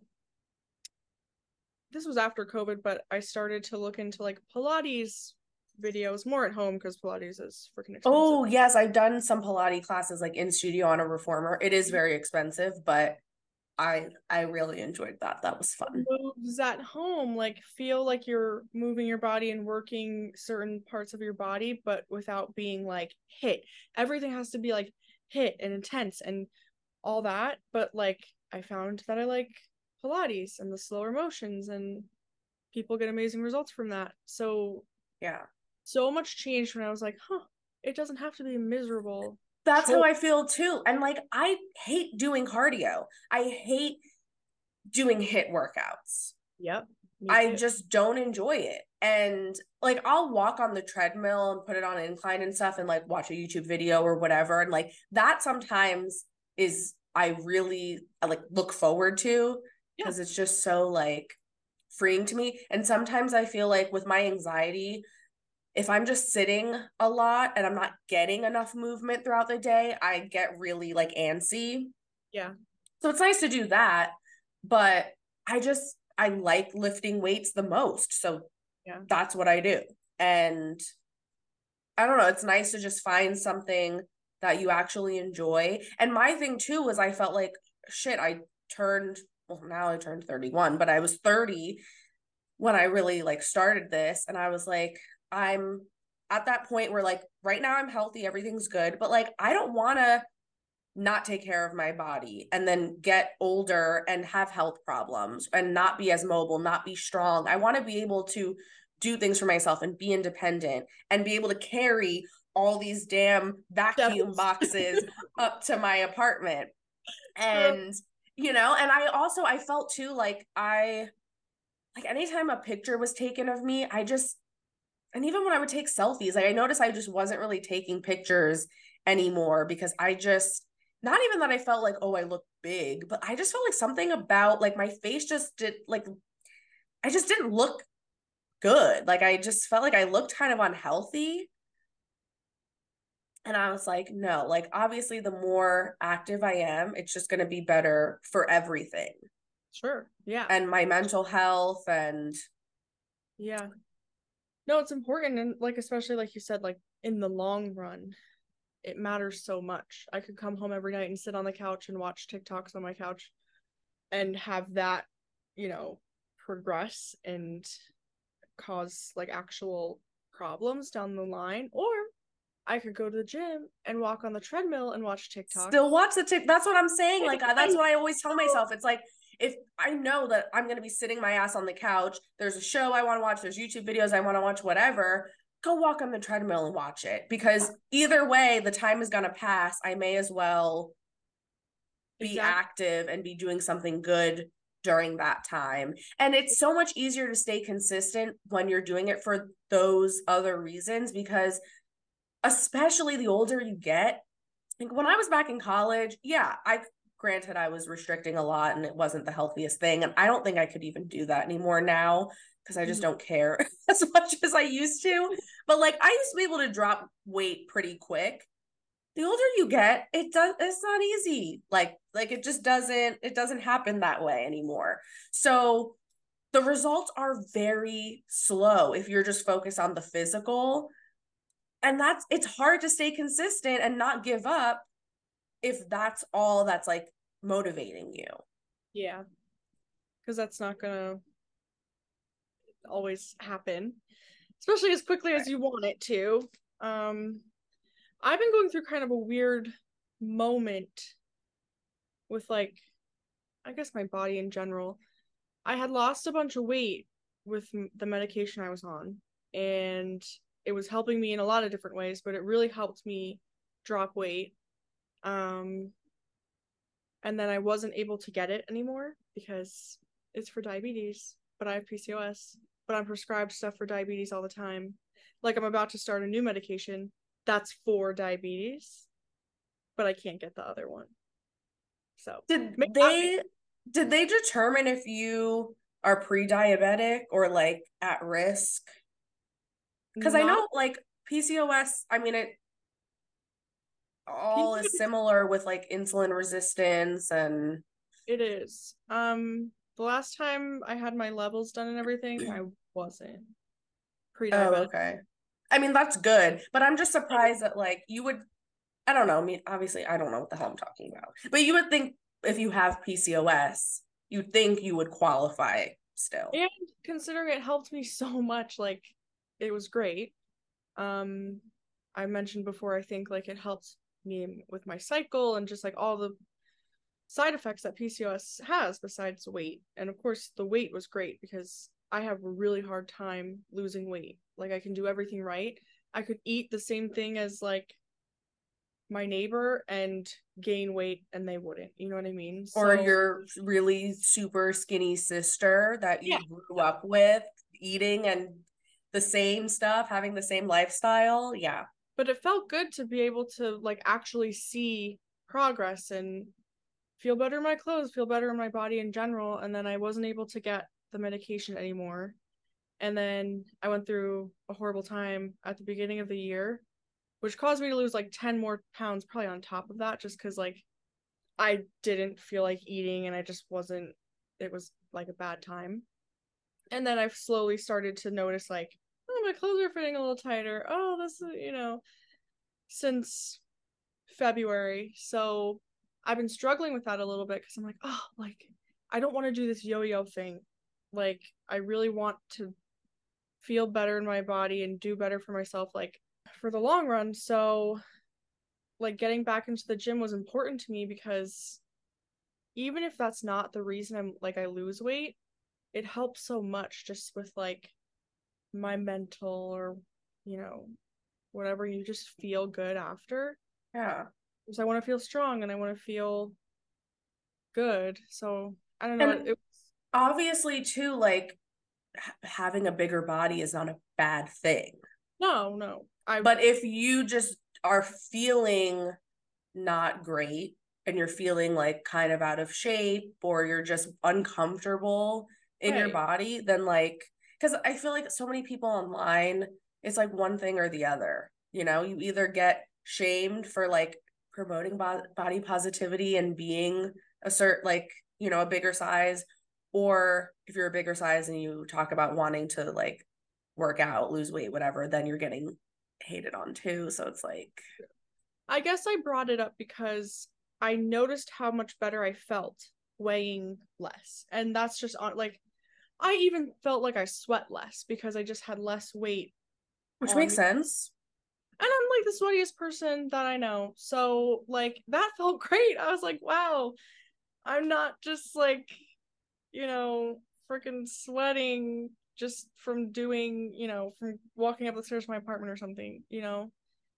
this was after COVID, but I started to look into like Pilates videos more at home because Pilates is freaking expensive. Oh, yes, I've done some Pilates classes like in studio on a reformer. It is very expensive, but I I really enjoyed that. That was fun. Moves at home, like, feel like you're moving your body and working certain parts of your body, but without being like hit. Everything has to be like hit and intense and all that. But like, I found that I like Pilates and the slower motions, and people get amazing results from that. So Yeah. so much changed when I was like, huh, it doesn't have to be miserable. That's how I feel too. And like, I hate doing cardio. I hate doing HIIT workouts. Yep. I just don't enjoy it. And like, I'll walk on the treadmill and put it on incline and stuff and like watch a YouTube video or whatever. And like, that sometimes is, I really I like look forward to because yeah. It's just so like freeing to me. And sometimes I feel like with my anxiety, if I'm just sitting a lot and I'm not getting enough movement throughout the day, I get really like antsy. Yeah. So it's nice to do that, but I just, I like lifting weights the most. So yeah, that's what I do. And I don't know, it's nice to just find something that you actually enjoy. And my thing too was I felt like, shit, I turned, well, now I turned thirty-one, but I was thirty when I really like started this. And I was like, I'm at that point where like right now I'm healthy, everything's good, but like I don't want to not take care of my body and then get older and have health problems and not be as mobile, not be strong. I want to be able to do things for myself and be independent and be able to carry all these damn vacuum boxes up to my apartment. And, you know, and I also, I felt too like I, like anytime a picture was taken of me, I just, and even when I would take selfies, like I noticed I just wasn't really taking pictures anymore because I just, not even that I felt like, oh, I look big, but I just felt like something about like my face just did like, I just didn't look good. Like I just felt like I looked kind of unhealthy. And I was like, no, like obviously the more active I am, it's just going to be better for everything. Sure. Yeah. And my mental health and. Yeah. No, it's important. And like, especially like you said, like in the long run, it matters so much. I could come home every night and sit on the couch and watch TikToks on my couch and have that, you know, progress and cause like actual problems down the line. Or I could go to the gym and walk on the treadmill and watch TikTok. Still watch the TikTok. That's what I'm saying. Like, that's what I always tell myself. It's like, if I know that I'm going to be sitting my ass on the couch, there's a show I want to watch, there's YouTube videos I want to watch, whatever, go walk on the treadmill and watch it. Because either way, the time is going to pass. I may as well be exactly. active and be doing something good during that time. And it's so much easier to stay consistent when you're doing it for those other reasons, because especially the older you get, like when I was back in college, yeah, I granted I was restricting a lot and it wasn't the healthiest thing. And I don't think I could even do that anymore now because I just don't care as much as I used to. But like I used to be able to drop weight pretty quick. The older you get, it does it's not easy. Like, like it just doesn't, it doesn't happen that way anymore. So the results are very slow if you're just focused on the physical. And that's, it's hard to stay consistent and not give up if that's all that's like motivating you. Yeah. Because that's not gonna always happen, especially as quickly right. as you want it to. Um, I've been going through kind of a weird moment with like, I guess my body in general. I had lost a bunch of weight with the medication I was on, and it was helping me in a lot of different ways, but it really helped me drop weight. Um, and then I wasn't able to get it anymore because it's for diabetes, but I have P C O S, but I'm prescribed stuff for diabetes all the time. Like I'm about to start a new medication that's for diabetes, but I can't get the other one. So did they did they determine if you are pre-diabetic or like at risk? Because I know like P C O S, I mean it all is similar with like insulin resistance and it is. Um the last time I had my levels done and everything, I wasn't pre-diabetic. Oh, okay. I mean that's good, but I'm just surprised that like you would I don't know, I mean obviously I don't know what the hell I'm talking about. But you would think if you have P C O S, you'd think you would qualify still. And considering it helped me so much, like it was great. Um I mentioned before, I think like it helped me with my cycle and just like all the side effects that P C O S has besides weight. And of course, the weight was great because I have a really hard time losing weight. Like I can do everything right. I could eat the same thing as like my neighbor and gain weight and they wouldn't. You know what I mean? Or so, your really super skinny sister that you yeah. grew up with eating and the same stuff, having the same lifestyle. Yeah. But it felt good to be able to like actually see progress and feel better in my clothes, feel better in my body in general. And then I wasn't able to get the medication anymore. And then I went through a horrible time at the beginning of the year, which caused me to lose like ten more pounds probably on top of that, just because like I didn't feel like eating and I just wasn't, it was like a bad time. And then I've slowly started to notice like, oh, my clothes are fitting a little tighter. Oh, this is, you know, since February. So I've been struggling with that a little bit because I'm like, oh, like, I don't want to do this yo-yo thing. Like, I really want to feel better in my body and do better for myself, like, for the long run. So, like, getting back into the gym was important to me because even if that's not the reason I'm, like, I lose weight, it helps so much just with, like, my mental or, you know, whatever. You just feel good after. Yeah. Because I want to feel strong and I want to feel good. So I don't know. And it was... obviously, too, like having a bigger body is not a bad thing. No, no. I... But if you just are feeling not great and you're feeling like kind of out of shape or you're just uncomfortable in right. your body, then like, because I feel like so many people online, it's like one thing or the other. You know, you either get shamed for like promoting bo- body positivity and being a certain, like, you know, a bigger size, or if you're a bigger size and you talk about wanting to like work out, lose weight, whatever, then you're getting hated on too. So it's like, I guess I brought it up because I noticed how much better I felt weighing less. And that's just on like, I even felt like I sweat less because I just had less weight. Which makes me. sense. And I'm like the sweatiest person that I know. So like that felt great. I was like, wow, I'm not just like, you know, freaking sweating just from doing, you know, from walking up the stairs to my apartment or something, you know.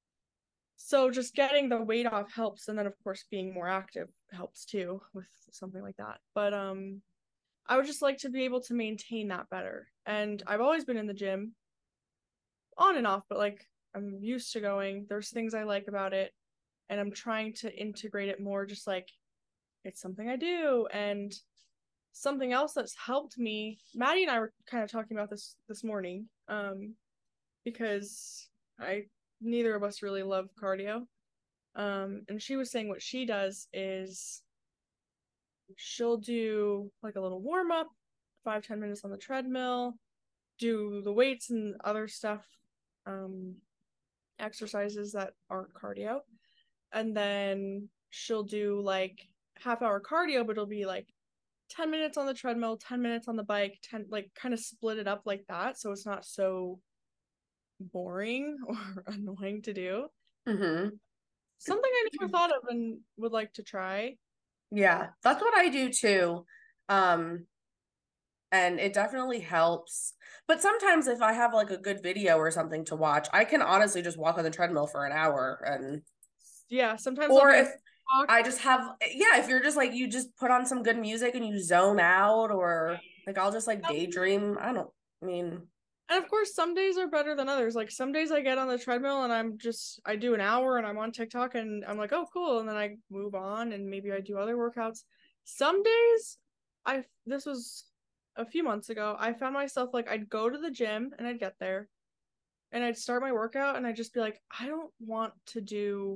So just getting the weight off helps. And then of course being more active helps too with something like that. But um I would just like to be able to maintain that better. And I've always been in the gym on and off, but like I'm used to going. There's things I like about it, and I'm trying to integrate it more, just like it's something I do. And something else that's helped me, Maddie and I were kind of talking about this this morning, um, because I neither of us really love cardio. Um, and she was saying what she does is she'll do like a little warm up, five, ten minutes on the treadmill, do the weights and other stuff, um, exercises that aren't cardio. And then she'll do like half hour cardio, but it'll be like ten minutes on the treadmill, ten minutes on the bike, ten, like kind of split it up like that. So it's not so boring or annoying to do. Mm-hmm. Something I never thought of and would like to try. Yeah, that's what I do too. Um, and it definitely helps. But sometimes if I have like a good video or something to watch, I can honestly just walk on the treadmill for an hour and yeah, sometimes or if I just have, yeah, if you're just like, you just put on some good music and you zone out, or like I'll just like daydream. I don't, I mean, And of course, some days are better than others. Like some days I get on the treadmill and I'm just, I do an hour and I'm on TikTok and I'm like, oh, cool. And then I move on and maybe I do other workouts. Some days, I, this was a few months ago, I found myself like, I'd go to the gym and I'd get there and I'd start my workout and I'd just be like, I don't want to do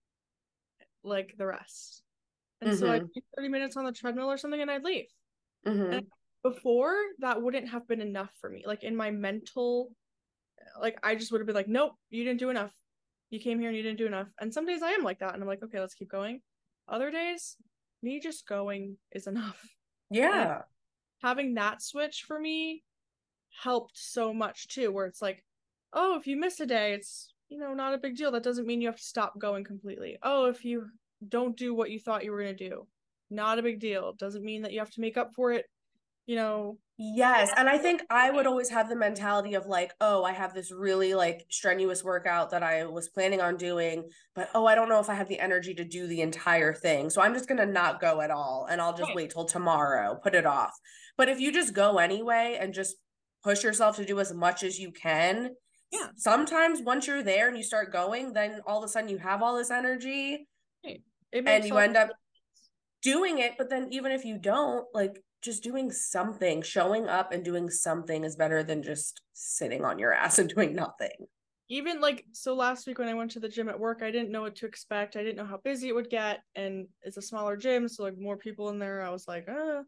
like the rest. And so I'd mm-hmm, do thirty minutes on the treadmill or something and I'd leave. And mm-hmm. before that wouldn't have been enough for me. Like in my mental, like I just would have been like, nope, you didn't do enough. You came here and you didn't do enough. And some days I am like that. And I'm like, okay, let's keep going. Other days, me just going is enough. And Yeah. having that switch for me helped so much too, where it's like, oh, if you miss a day, it's, you know, not a big deal. That doesn't mean you have to stop going completely. Oh, if you don't do what you thought you were going to do, not a big deal. Doesn't mean that you have to make up for it, you know. Yes. And I think I would always have the mentality of like, oh, I have this really like strenuous workout that I was planning on doing, but oh, I don't know if I have the energy to do the entire thing. So I'm just going to not go at all and I'll just Right. wait till tomorrow, put it off. But if you just go anyway and just push yourself to do as much as you can, Yeah. sometimes once you're there and you start going, then all of a sudden you have all this energy Right. It and makes you all end up doing it. But then even if you don't, like just doing something, showing up and doing something is better than just sitting on your ass and doing nothing. even like so last week when I went to the gym at work, I didn't know what to expect. I didn't know how busy it would get, and it's a smaller gym, so like more people in there. I was like, uh.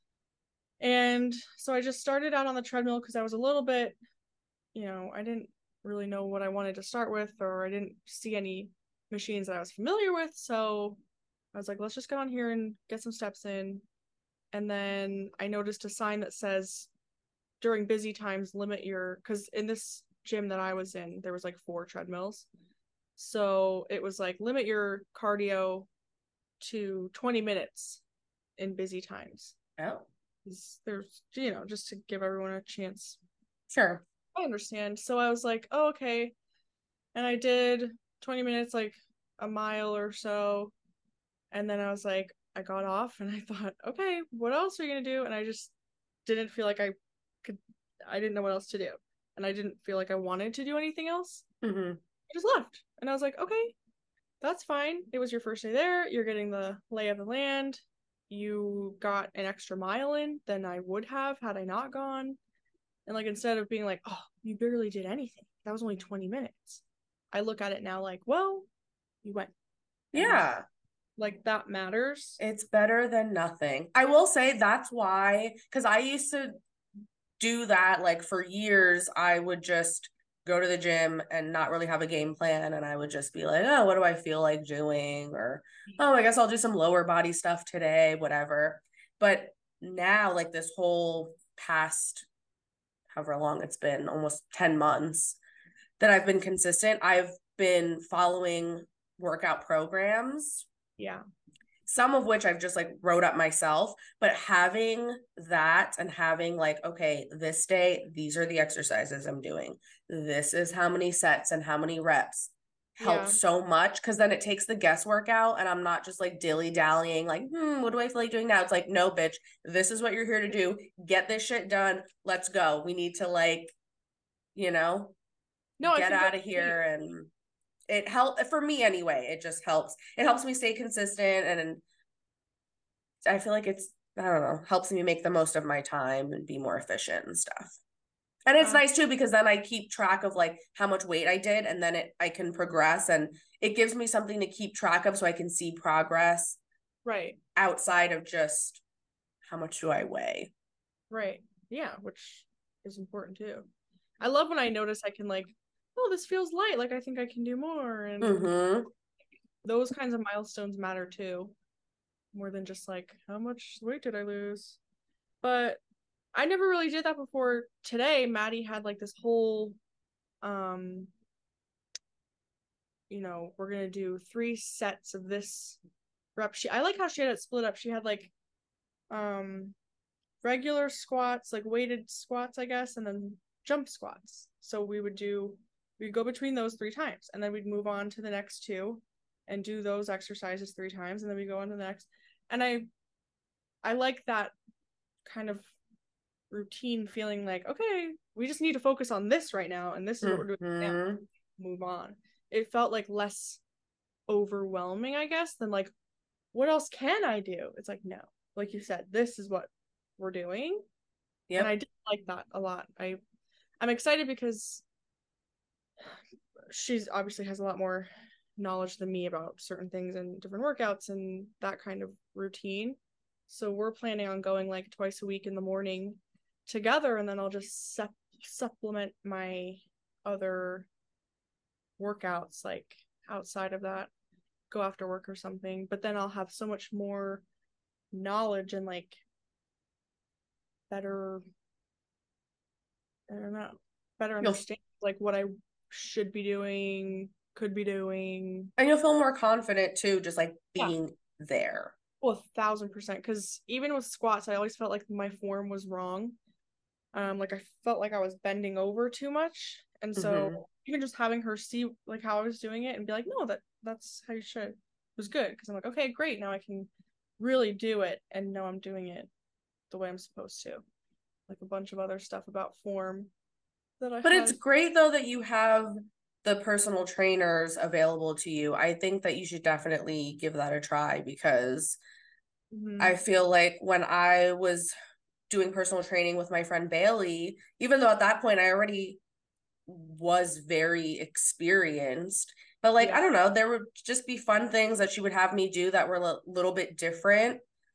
And so I just started out on the treadmill because I was a little bit, you know, I didn't really know what I wanted to start with, or I didn't see any machines that I was familiar with. So I was like, let's just get on here and get some steps in. And then I noticed a sign that says during busy times, limit your, because in this gym that I was in, there was like four treadmills. So it was like limit your cardio to twenty minutes in busy times. Oh, There's, you know, just to give everyone a chance. sure. I understand. So I was like, oh, okay. And I did twenty minutes, like a mile or so. And then I was like, I got off and I thought, okay, what else are you going to do? And I just didn't feel like I could, I didn't know what else to do. And I didn't feel like I wanted to do anything else. Mm-hmm. I just left. And I was like, okay, that's fine. It was your first day there. You're getting the lay of the land. You got an extra mile in than I would have had I not gone. And like instead of being like, oh, you barely did anything, that was only twenty minutes. I look at it now like, well, you went. And Yeah. like that matters. It's better than nothing. I will say that's why, because I used to do that like for years. I would just go to the gym and not really have a game plan. And I would just be like, oh, what do I feel like doing? Or, oh, I guess I'll do some lower body stuff today, whatever. But now, like this whole past, however long it's been, almost ten months that I've been consistent, I've been following workout programs, Yeah. some of which I've just like wrote up myself, but having that and having like, okay, this day, these are the exercises I'm doing. This is how many sets and how many reps helps Yeah. so much, because then it takes the guesswork out and I'm not just like dilly dallying, like, hmm, what do I feel like doing now? It's like, no, bitch, this is what you're here to do. Get this shit done. Let's go. We need to like, you know, No, I get think out that's of great. here. And it helped for me anyway. It just helps. It helps me stay consistent, and I feel like it's, I don't know, helps me make the most of my time and be more efficient and stuff. And it's Um, nice too because then I keep track of like how much weight I did, and then it I can progress, and it gives me something to keep track of so I can see progress right. outside of just how much do I weigh. Right. Yeah, which is important too. I love when I notice I can like, oh, this feels light. Like I think I can do more. And Mm-hmm. those kinds of milestones matter too, more than just like how much weight did I lose. But I never really did that before. Today, Maddie had like this whole um, you know, we're gonna do three sets of this rep. She I like how she had it split up. She had like um regular squats, like weighted squats, I guess, and then jump squats. So we would do, we'd go between those three times and then we'd move on to the next two. and do those exercises three times, and then we go on to the next. And I I like that kind of routine feeling like, okay, we just need to focus on this right now, and this is what we're doing Mm-hmm. now. Move on. It felt like less overwhelming, I guess, than like, what else can I do? It's like, no, like you said, this is what we're doing. Yep. And I did like that a lot. I I'm excited because she's obviously has a lot more knowledge than me about certain things and different workouts and that kind of routine. So we're planning on going like twice a week in the morning together, and then I'll just sup- supplement my other workouts like outside of that, go after work or something. But then I'll have so much more knowledge and like better, I don't know, better You'll, understand like what I should be doing, could be doing. and you'll feel more confident too, just like Yeah. being there. Well, a thousand percent. Because even with squats, I always felt like my form was wrong. Um, like I felt like I was bending over too much, and so Mm-hmm. even just having her see like how I was doing it and be like, no, that that's how you should, was good. Because I'm like, okay, great, now I can really do it and know I'm doing it the way I'm supposed to. Like a bunch of other stuff about form that I But had. it's great though that you have the personal trainers available to you. I think that you should definitely give that a try because Mm-hmm. I feel like when I was doing personal training with my friend Bailey, even though at that point I already was very experienced, but like, Yeah. I don't know, there would just be fun things that she would have me do that were a little bit different.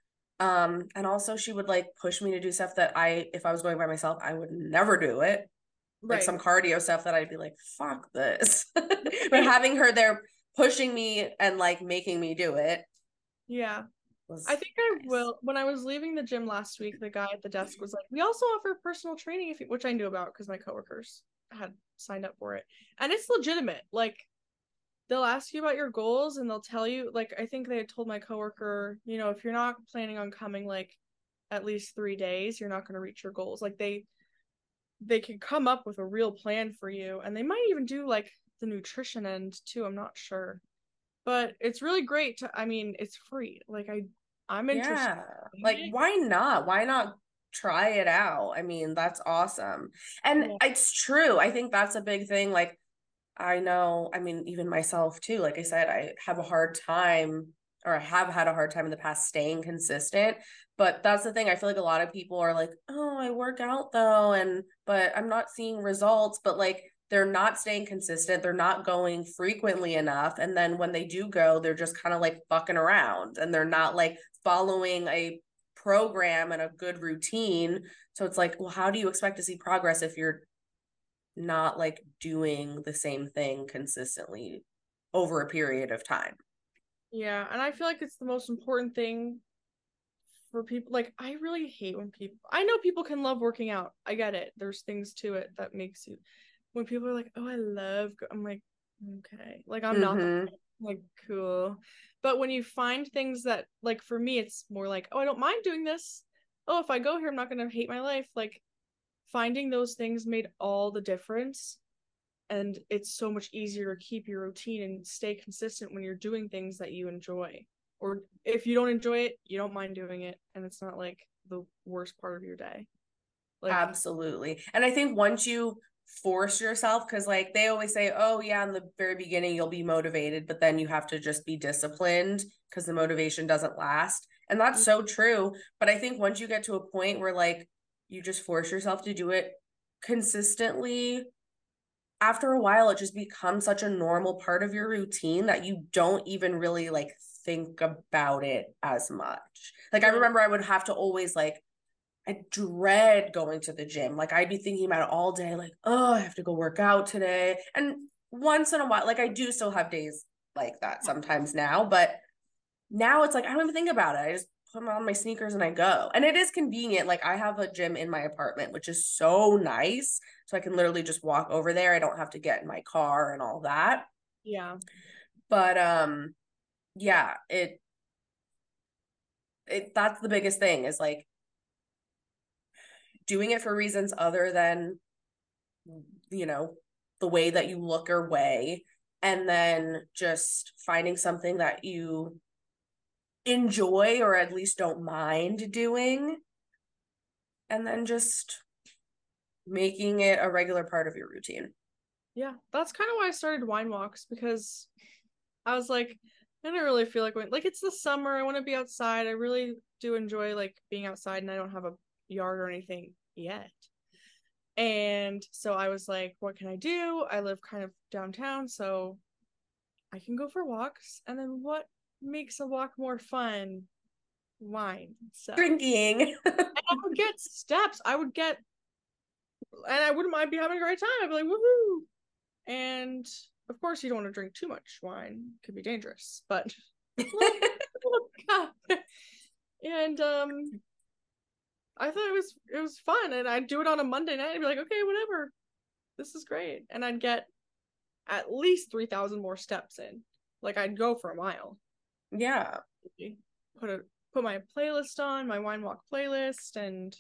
Um, and also she would like push me to do stuff that I, if I was going by myself, I would never do it. Like Right. some cardio stuff that I'd be like, fuck this. But having her there pushing me and like making me do it. Yeah. Was I think I nice. will. When I was leaving the gym last week, the guy at the desk was like, "We also offer personal training, if you, which I knew about because my coworkers had signed up for it, and it's legitimate. Like, they'll ask you about your goals, and they'll tell you. Like, I think they had told my coworker, you know, if you're not planning on coming like at least three days, you're not going to reach your goals. Like, they they can come up with a real plan for you, and they might even do like the nutrition end too. I'm not sure, but it's really great to. I mean, it's free. Like, I I'm interested. Yeah. Like, In it. why not? Why not try it out? I mean, that's awesome. And Yeah. it's true. I think that's a big thing. Like, I know, I mean, even myself too. Like I said, I have a hard time, or I have had a hard time in the past staying consistent. But that's the thing. I feel like a lot of people are like, oh, I work out though, and but I'm not seeing results. But like, they're not staying consistent. They're not going frequently enough. And then when they do go, they're just kind of like fucking around and they're not like following a program and a good routine. So it's like, well, how do you expect to see progress if you're not like doing the same thing consistently over a period of time? Yeah, and I feel like it's the most important thing for people. Like, I really hate when people, I know people can love working out. I get it. There's things to it that makes you, when people are like, oh, I love, I'm like, okay. Like, I'm not the, Mm-hmm. like, cool. But when you find things that, like, for me, it's more like, oh, I don't mind doing this. Oh, if I go here, I'm not going to hate my life. Like, finding those things made all the difference. And it's so much easier to keep your routine and stay consistent when you're doing things that you enjoy. Or if you don't enjoy it, you don't mind doing it, and it's not like the worst part of your day. Like, Absolutely. And I think once you force yourself, because like they always say, oh, yeah, in the very beginning, you'll be motivated, but then you have to just be disciplined because the motivation doesn't last. And that's so true. But I think once you get to a point where like you just force yourself to do it consistently, after a while, it just becomes such a normal part of your routine that you don't even really like think about it as much. Like, I right. remember I would have to always like, I dread going to the gym. Like, I'd be thinking about it all day, like, oh, I have to go work out today. And once in a while, like, I do still have days like that sometimes now, but now it's like, I don't even think about it. I just put on my sneakers and I go. And it is convenient. Like, I have a gym in my apartment, which is so nice. So I can literally just walk over there. I don't have to get in my car and all that. Yeah. But um, yeah, it it that's the biggest thing is like doing it for reasons other than, you know, the way that you look or weigh, and then just finding something that you enjoy or at least don't mind doing, and then just making it a regular part of your routine. Yeah, that's kind of why I started wine walks, because I was like, I don't really feel like going, like it's the summer, I want to be outside. I really do enjoy like being outside, and I don't have a yard or anything yet. And so I was like, what can I do? I live kind of downtown, so I can go for walks. And then what makes a walk more fun? Wine. So Drinking. and I would get steps. I would get, and I wouldn't mind be having a great time. I'd be like, woohoo. And of course, you don't want to drink too much wine. It could be dangerous, but and um I thought it was it was fun, and I'd do it on a Monday night and be like, okay, whatever. This is great. And I'd get at least three thousand more steps in. Like I'd go for a mile. Yeah. Put a put my playlist on, my wine walk playlist, and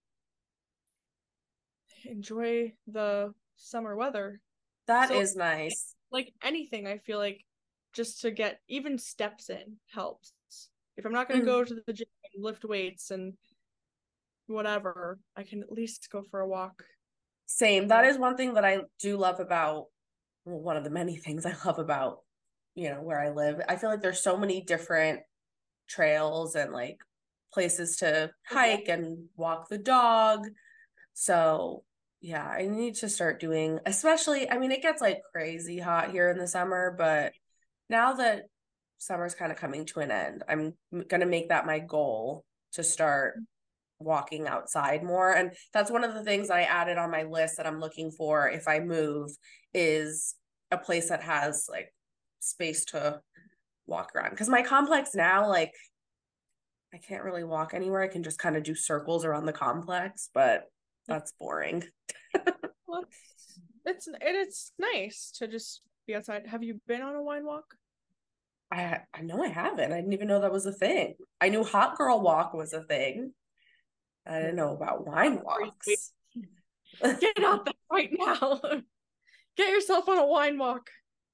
enjoy the summer weather. That so, is nice. Like anything, I feel like just to get even steps in helps. If I'm not going to mm. go to the gym and lift weights and whatever, I can at least go for a walk. Same. That is one thing that I do love about, well, one of the many things I love about, you know, where I live. I feel like there's so many different trails and like places to hike yeah. and walk the dog. So yeah, I need to start doing, especially, I mean, it gets like crazy hot here in the summer, but now that summer's kind of coming to an end, I'm going to make that my goal to start walking outside more. And that's one of the things I added on my list that I'm looking for if I move, is a place that has like space to walk around. Because my complex now, like, I can't really walk anywhere. I can just kind of do circles around the complex, but that's boring. Well, it's it's nice to just be outside. Have you been on a wine walk? I I know I haven't. I didn't even know that was a thing. I knew hot girl walk was a thing. I didn't know about wine walks. Get out there right now. Get yourself on a wine walk.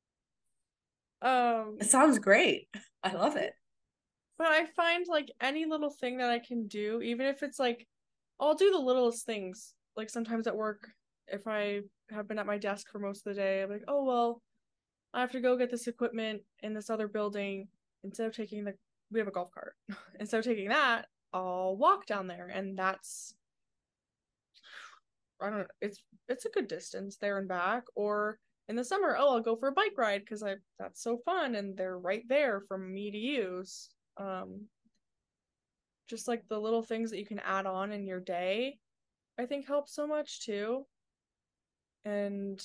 Um, it sounds great. I love it. But I find like any little thing that I can do, even if it's like, I'll do the littlest things. Like sometimes at work, if I have been at my desk for most of the day, I'm like, oh, well, I have to go get this equipment in this other building. Instead of taking the, we have a golf cart. Instead of taking that, I'll walk down there. And that's, I don't know, it's, it's a good distance there and back. Or in the summer, oh, I'll go for a bike ride because I, that's so fun. And they're right there for me to use. Um, just like the little things that you can add on in your day, I think helps so much too. And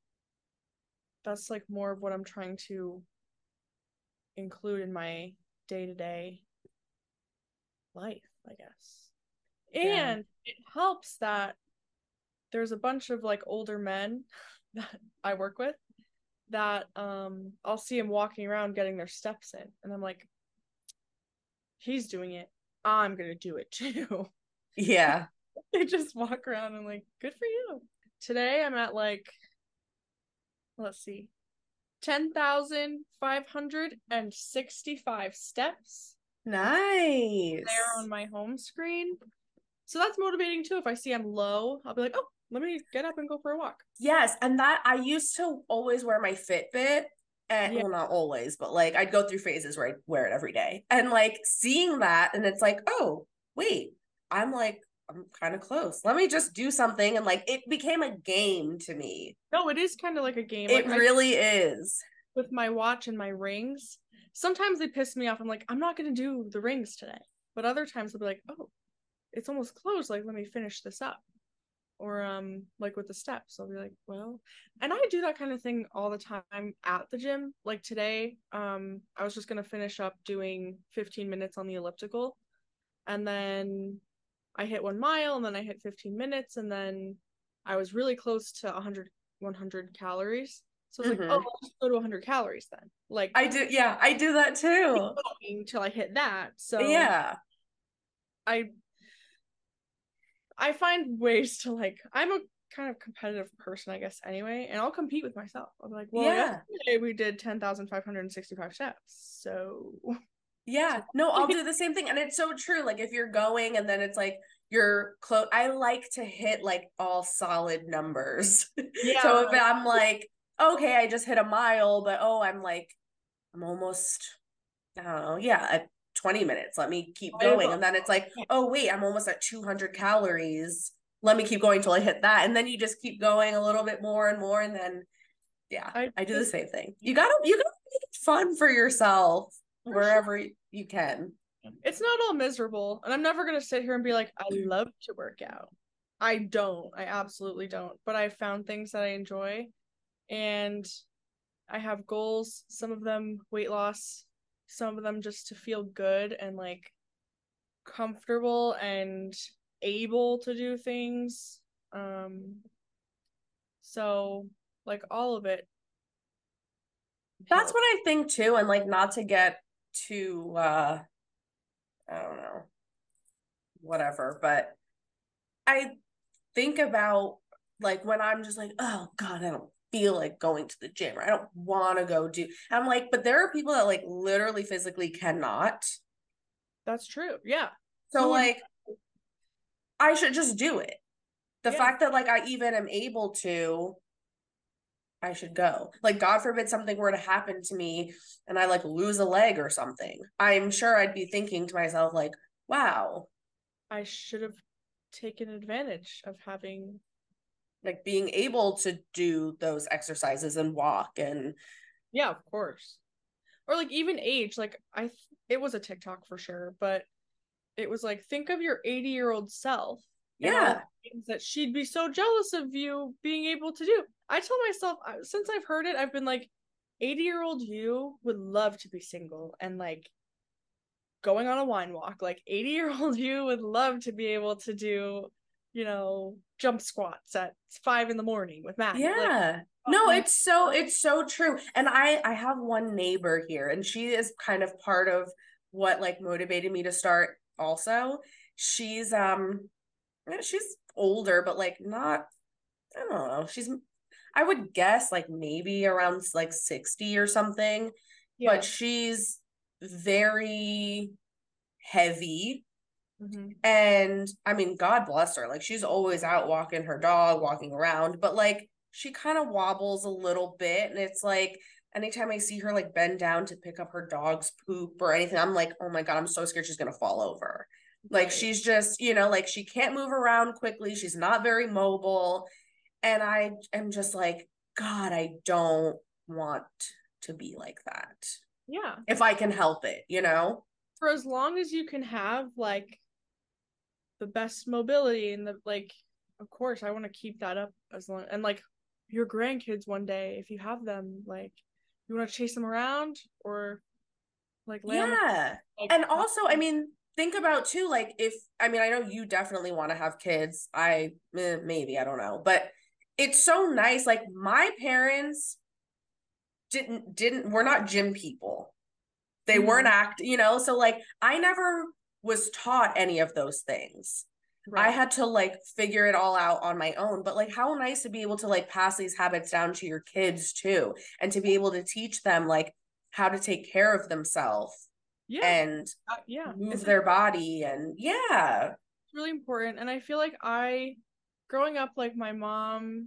that's like more of what I'm trying to include in my day-to-day life, I guess. Yeah. And it helps that there's a bunch of like older men that I work with that um I'll see them walking around getting their steps in, and I'm like, he's doing it, I'm gonna do it too. Yeah. They just walk around and like, good for you. Today I'm at like, let's see, ten thousand five hundred sixty-five steps. Nice. There on my home screen. So that's motivating too. If I see I'm low, I'll be like, oh, let me get up and go for a walk. Yes. And that, I used to always wear my Fitbit. And, yeah. Well, not always, but like I'd go through phases where I'd wear it every day. And like seeing that, and it's like, oh, wait, I'm like, I'm kind of close. Let me just do something. And like, it became a game to me. No, it is kind of like a game. It like, really I, is. With my watch and my rings, sometimes they piss me off. I'm like, I'm not going to do the rings today. But other times I'll be like, oh, it's almost closed. Like, let me finish this up. Or um, like with the steps, I'll be like, well, and I do that kind of thing all the time at the gym. Like today, um, I was just gonna finish up doing fifteen minutes on the elliptical, and then I hit one mile, and then I hit fifteen minutes, and then I was really close to one hundred, one hundred calories. So I was mm-hmm. like, oh, I'll just go to one hundred calories then. Like I do, yeah, I do that too. Until I hit that. So yeah, I. I find ways to like, I'm a kind of competitive person, I guess, anyway, and I'll compete with myself. I'll be like, well, Yeah. yesterday we did ten thousand five hundred sixty-five steps, so Yeah. No, I'll do the same thing. And it's so true. Like if you're going and then it's like you're close, I like to hit like all solid numbers. yeah, So if I'm like, okay, I just hit a mile, but oh, I'm like, I'm almost, I don't know, yeah, at twenty minutes. Let me keep going. And then it's like, oh, wait, I'm almost at two hundred calories. Let me keep going till I hit that. And then you just keep going a little bit more and more. And then, yeah, I, I do the same thing. You gotta, you gotta make it fun for yourself for wherever sure. you can. It's not all miserable. And I'm never going to sit here and be like, I love to work out. I don't. I absolutely don't. But I found things that I enjoy. And I have goals. Some of them weight loss. Some of them just to feel good and like comfortable and able to do things. Um, so like all of it. That's what I think too. And like not to get too uh I don't know, whatever, but I think about like when I'm just like, oh God, I don't feel like going to the gym, or I don't want to go do. I'm like, but there are people that like literally physically cannot. That's true. Yeah. So like, I should just do it. The yeah. fact that like I even am able to, I should go. Like, God forbid something were to happen to me and I like lose a leg or something. I'm sure I'd be thinking to myself, like, wow, I should have taken advantage of having, like, being able to do those exercises and walk and. Yeah, of course. Or like even age, like I, it was a TikTok for sure, but it was like, think of your eighty year old self. And yeah. all the things that she'd be so jealous of you being able to do. I tell myself, since I've heard it, I've been like, eighty year old you would love to be single and like going on a wine walk. Like eighty year old you would love to be able to do, you know, jump squats at five in the morning with Matt. Yeah. Like, no, it's so, it's so true. And I, I have one neighbor here and she is kind of part of what like motivated me to start also. She's, um, she's older, but like not, I don't know. She's, I would guess like maybe around like sixty or something, yeah. But she's very heavy. Mm-hmm. And I mean, God bless her. Like she's always out walking her dog, walking around, but like she kind of wobbles a little bit. And it's like, anytime I see her like bend down to pick up her dog's poop or anything, I'm like, oh my God, I'm so scared she's going to fall over. Like right. She's just, you know, like she can't move around quickly. She's not very mobile. And I am just like, God, I don't want to be like that. Yeah. If I can help it, you know? For as long as you can have like the best mobility and the like, of course, I want to keep that up as long and like your grandkids one day, if you have them, like you want to chase them around or like lay yeah. on the, like, and also, I mean, think about too, like if I mean, I know you definitely want to have kids. I eh, maybe I don't know, but it's so nice. Like my parents didn't didn't were not gym people. They mm-hmm. weren't act, you know. So like I never was taught any of those things. Right. I had to like figure it all out on my own. But like how nice to be able to like pass these habits down to your kids too, and to be able to teach them like how to take care of themselves. Yeah. And uh, yeah. move it's their like, body and yeah. It's really important. And I feel like I growing up, like my mom,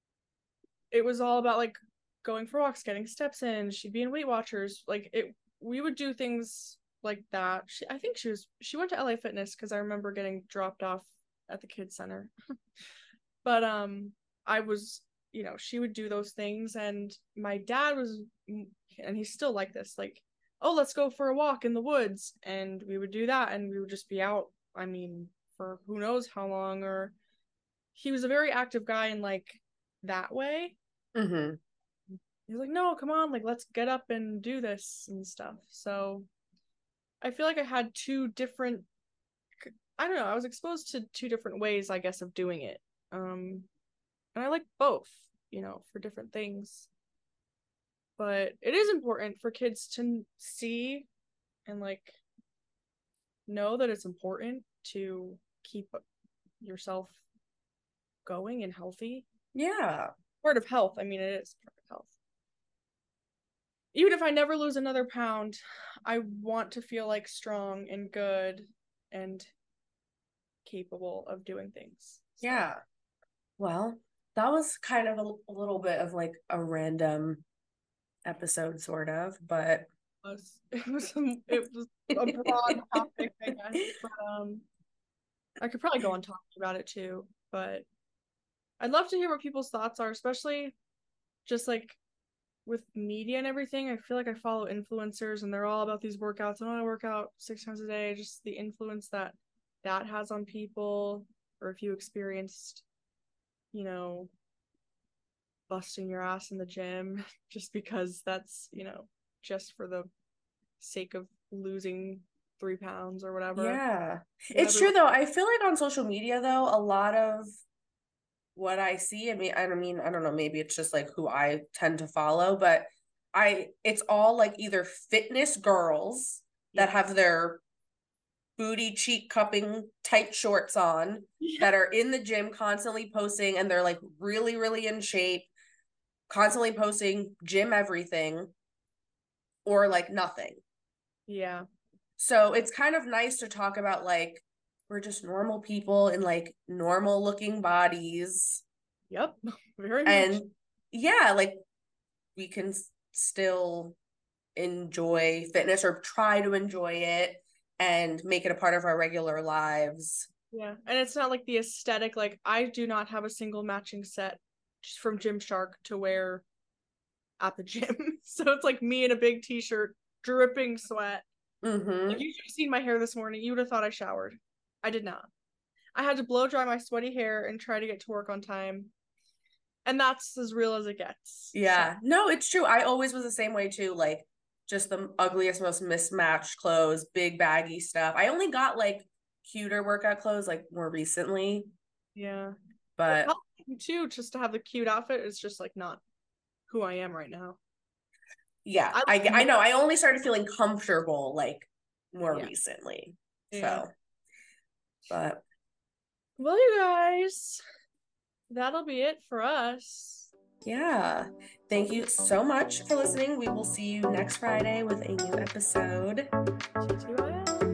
it was all about like going for walks, getting steps in. She'd be in Weight Watchers. Like it, we would do things like that. She, I think she was, she went to L A Fitness because I remember getting dropped off at the kids center. But um, I was, you know, she would do those things, and my dad was, and he's still like this, like, oh, let's go for a walk in the woods, and we would do that, and we would just be out. I mean, for who knows how long. Or he was a very active guy in like that way. Mm-hmm. He's like, no, come on, like let's get up and do this and stuff. So I feel like I had two different, I don't know, I was exposed to two different ways, I guess, of doing it. Um, and I like both, you know, for different things. But it is important for kids to see and like know that it's important to keep yourself going and healthy. Yeah. Part of health. I mean, it is part of health. Even if I never lose another pound, I want to feel like strong and good and capable of doing things. So. Yeah. Well, that was kind of a, a little bit of like a random episode, sort of, but it was it was a, it was a broad topic, I guess. But um, I could probably go on talking about it too. But I'd love to hear what people's thoughts are, especially just like with media and everything. I feel like I follow influencers and they're all about these workouts. I want to work out six times a day. Just the influence that that has on people, or if you experienced, you know, busting your ass in the gym just because that's, you know, just for the sake of losing three pounds or whatever. Yeah. It's true though. I feel like on social media though, a lot of what I see, I mean, I don't mean, I don't know, maybe it's just like who I tend to follow, but I, it's all like either fitness girls yeah. that have their booty cheek cupping tight shorts on yeah. that are in the gym constantly posting, and they're like really, really in shape, constantly posting gym everything, or like nothing. Yeah. So it's kind of nice to talk about like, we're just normal people in like normal looking bodies. Yep. Very and much. Yeah, like we can still enjoy fitness or try to enjoy it and make it a part of our regular lives. Yeah. And it's not like the aesthetic, like I do not have a single matching set just from Gymshark to wear at the gym. So it's like me in a big t-shirt, dripping sweat. Mm-hmm. If you should have seen my hair this morning, you would have thought I showered. I did not. I had to blow dry my sweaty hair and try to get to work on time. And that's as real as it gets. Yeah. So. No, it's true. I always was the same way too. Like just the ugliest, most mismatched clothes, big baggy stuff. I only got like cuter workout clothes like more recently. Yeah. But too, just to have the cute outfit is just like not who I am right now. Yeah, I I, I know. I only started feeling comfortable like more yeah. recently. Yeah. So, but well, you guys, that'll be it for us. Yeah. Thank you so much for listening. We will see you next Friday with a new episode. T T Y L.